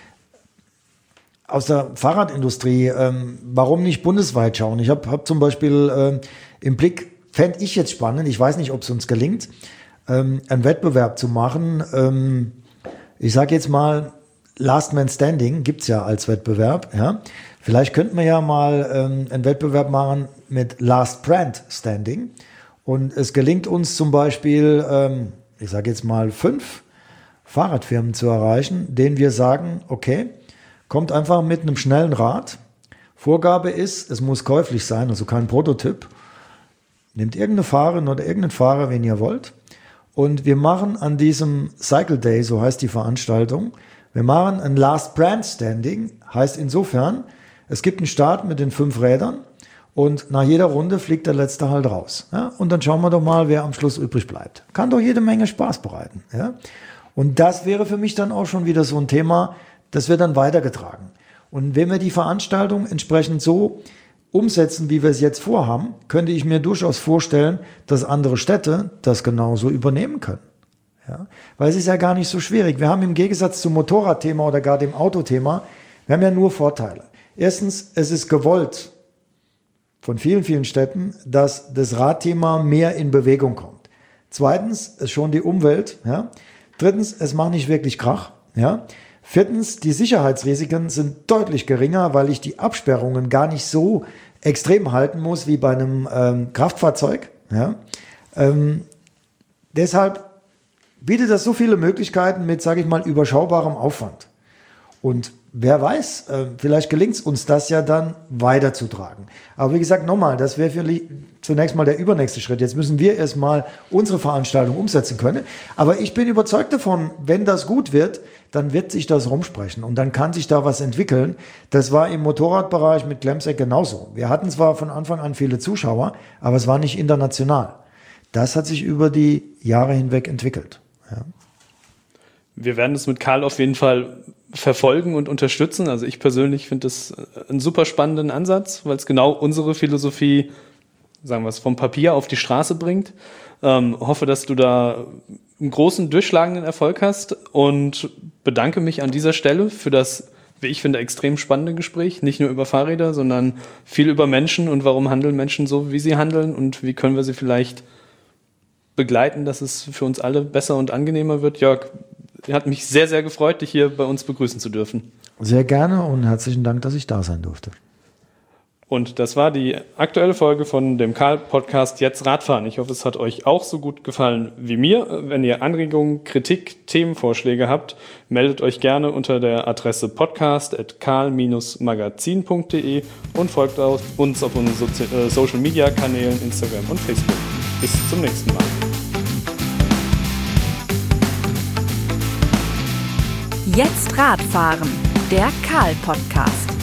aus der Fahrradindustrie, ähm, warum nicht bundesweit schauen? Ich habe hab zum Beispiel ähm, im Blick, fände ich jetzt spannend, ich weiß nicht, ob es uns gelingt, ähm, einen Wettbewerb zu machen. Ähm, ich sage jetzt mal, Last Man Standing gibt's ja als Wettbewerb. Ja? Vielleicht könnten wir ja mal ähm, einen Wettbewerb machen mit Last Brand Standing. Und es gelingt uns zum Beispiel, ähm, ich sage jetzt mal, fünf Fahrradfirmen zu erreichen, denen wir sagen, okay, kommt einfach mit einem schnellen Rad. Vorgabe ist, es muss käuflich sein, also kein Prototyp. Nehmt irgendeine Fahrerin oder irgendeinen Fahrer, wen ihr wollt. Und wir machen an diesem Cycle Day, so heißt die Veranstaltung, wir machen ein Last Brand Standing, heißt insofern, es gibt einen Start mit den fünf Rädern und nach jeder Runde fliegt der letzte halt raus. Ja? Und dann schauen wir doch mal, wer am Schluss übrig bleibt. Kann doch jede Menge Spaß bereiten. Ja? Und das wäre für mich dann auch schon wieder so ein Thema, das wird dann weitergetragen. Und wenn wir die Veranstaltung entsprechend so umsetzen, wie wir es jetzt vorhaben, könnte ich mir durchaus vorstellen, dass andere Städte das genauso übernehmen können. Ja? Weil es ist ja gar nicht so schwierig. Wir haben im Gegensatz zum Motorradthema oder gar dem Autothema, wir haben ja nur Vorteile. Erstens, es ist gewollt von vielen, vielen Städten, dass das Radthema mehr in Bewegung kommt. Zweitens, es schont die Umwelt. Ja? Drittens, es macht nicht wirklich Krach. Ja? Viertens, die Sicherheitsrisiken sind deutlich geringer, weil ich die Absperrungen gar nicht so extrem halten muss wie bei einem ähm, Kraftfahrzeug. Ja? Ähm, deshalb bietet das so viele Möglichkeiten mit, sage ich mal, überschaubarem Aufwand. Und wer weiß, äh, vielleicht gelingt es uns das ja dann weiterzutragen. Aber wie gesagt, nochmal, das wäre zunächst mal der übernächste Schritt. Jetzt müssen wir erstmal unsere Veranstaltung umsetzen können. Aber ich bin überzeugt davon, wenn das gut wird, dann wird sich das rumsprechen und dann kann sich da was entwickeln. Das war im Motorradbereich mit Glemseck genauso. Wir hatten zwar von Anfang an viele Zuschauer, aber es war nicht international. Das hat sich über die Jahre hinweg entwickelt. Ja. Wir werden es mit Karl auf jeden Fall verfolgen und unterstützen. Also ich persönlich finde das einen super spannenden Ansatz, weil es genau unsere Philosophie, sagen wir es, vom Papier auf die Straße bringt. Ähm, hoffe, dass du da einen großen, durchschlagenden Erfolg hast und bedanke mich an dieser Stelle für das, wie ich finde, extrem spannende Gespräch. Nicht nur über Fahrräder, sondern viel über Menschen und warum handeln Menschen so, wie sie handeln und wie können wir sie vielleicht begleiten, dass es für uns alle besser und angenehmer wird. Jörg, hat mich sehr, sehr gefreut, dich hier bei uns begrüßen zu dürfen. Sehr gerne und herzlichen Dank, dass ich da sein durfte. Und das war die aktuelle Folge von dem Karl-Podcast Jetzt Radfahren. Ich hoffe, es hat euch auch so gut gefallen wie mir. Wenn ihr Anregungen, Kritik, Themenvorschläge habt, meldet euch gerne unter der Adresse podcast at karl dash magazin punkt de und folgt uns auf unseren Social-Media-Kanälen Instagram und Facebook. Bis zum nächsten Mal. Jetzt Radfahren, der Karl-Podcast.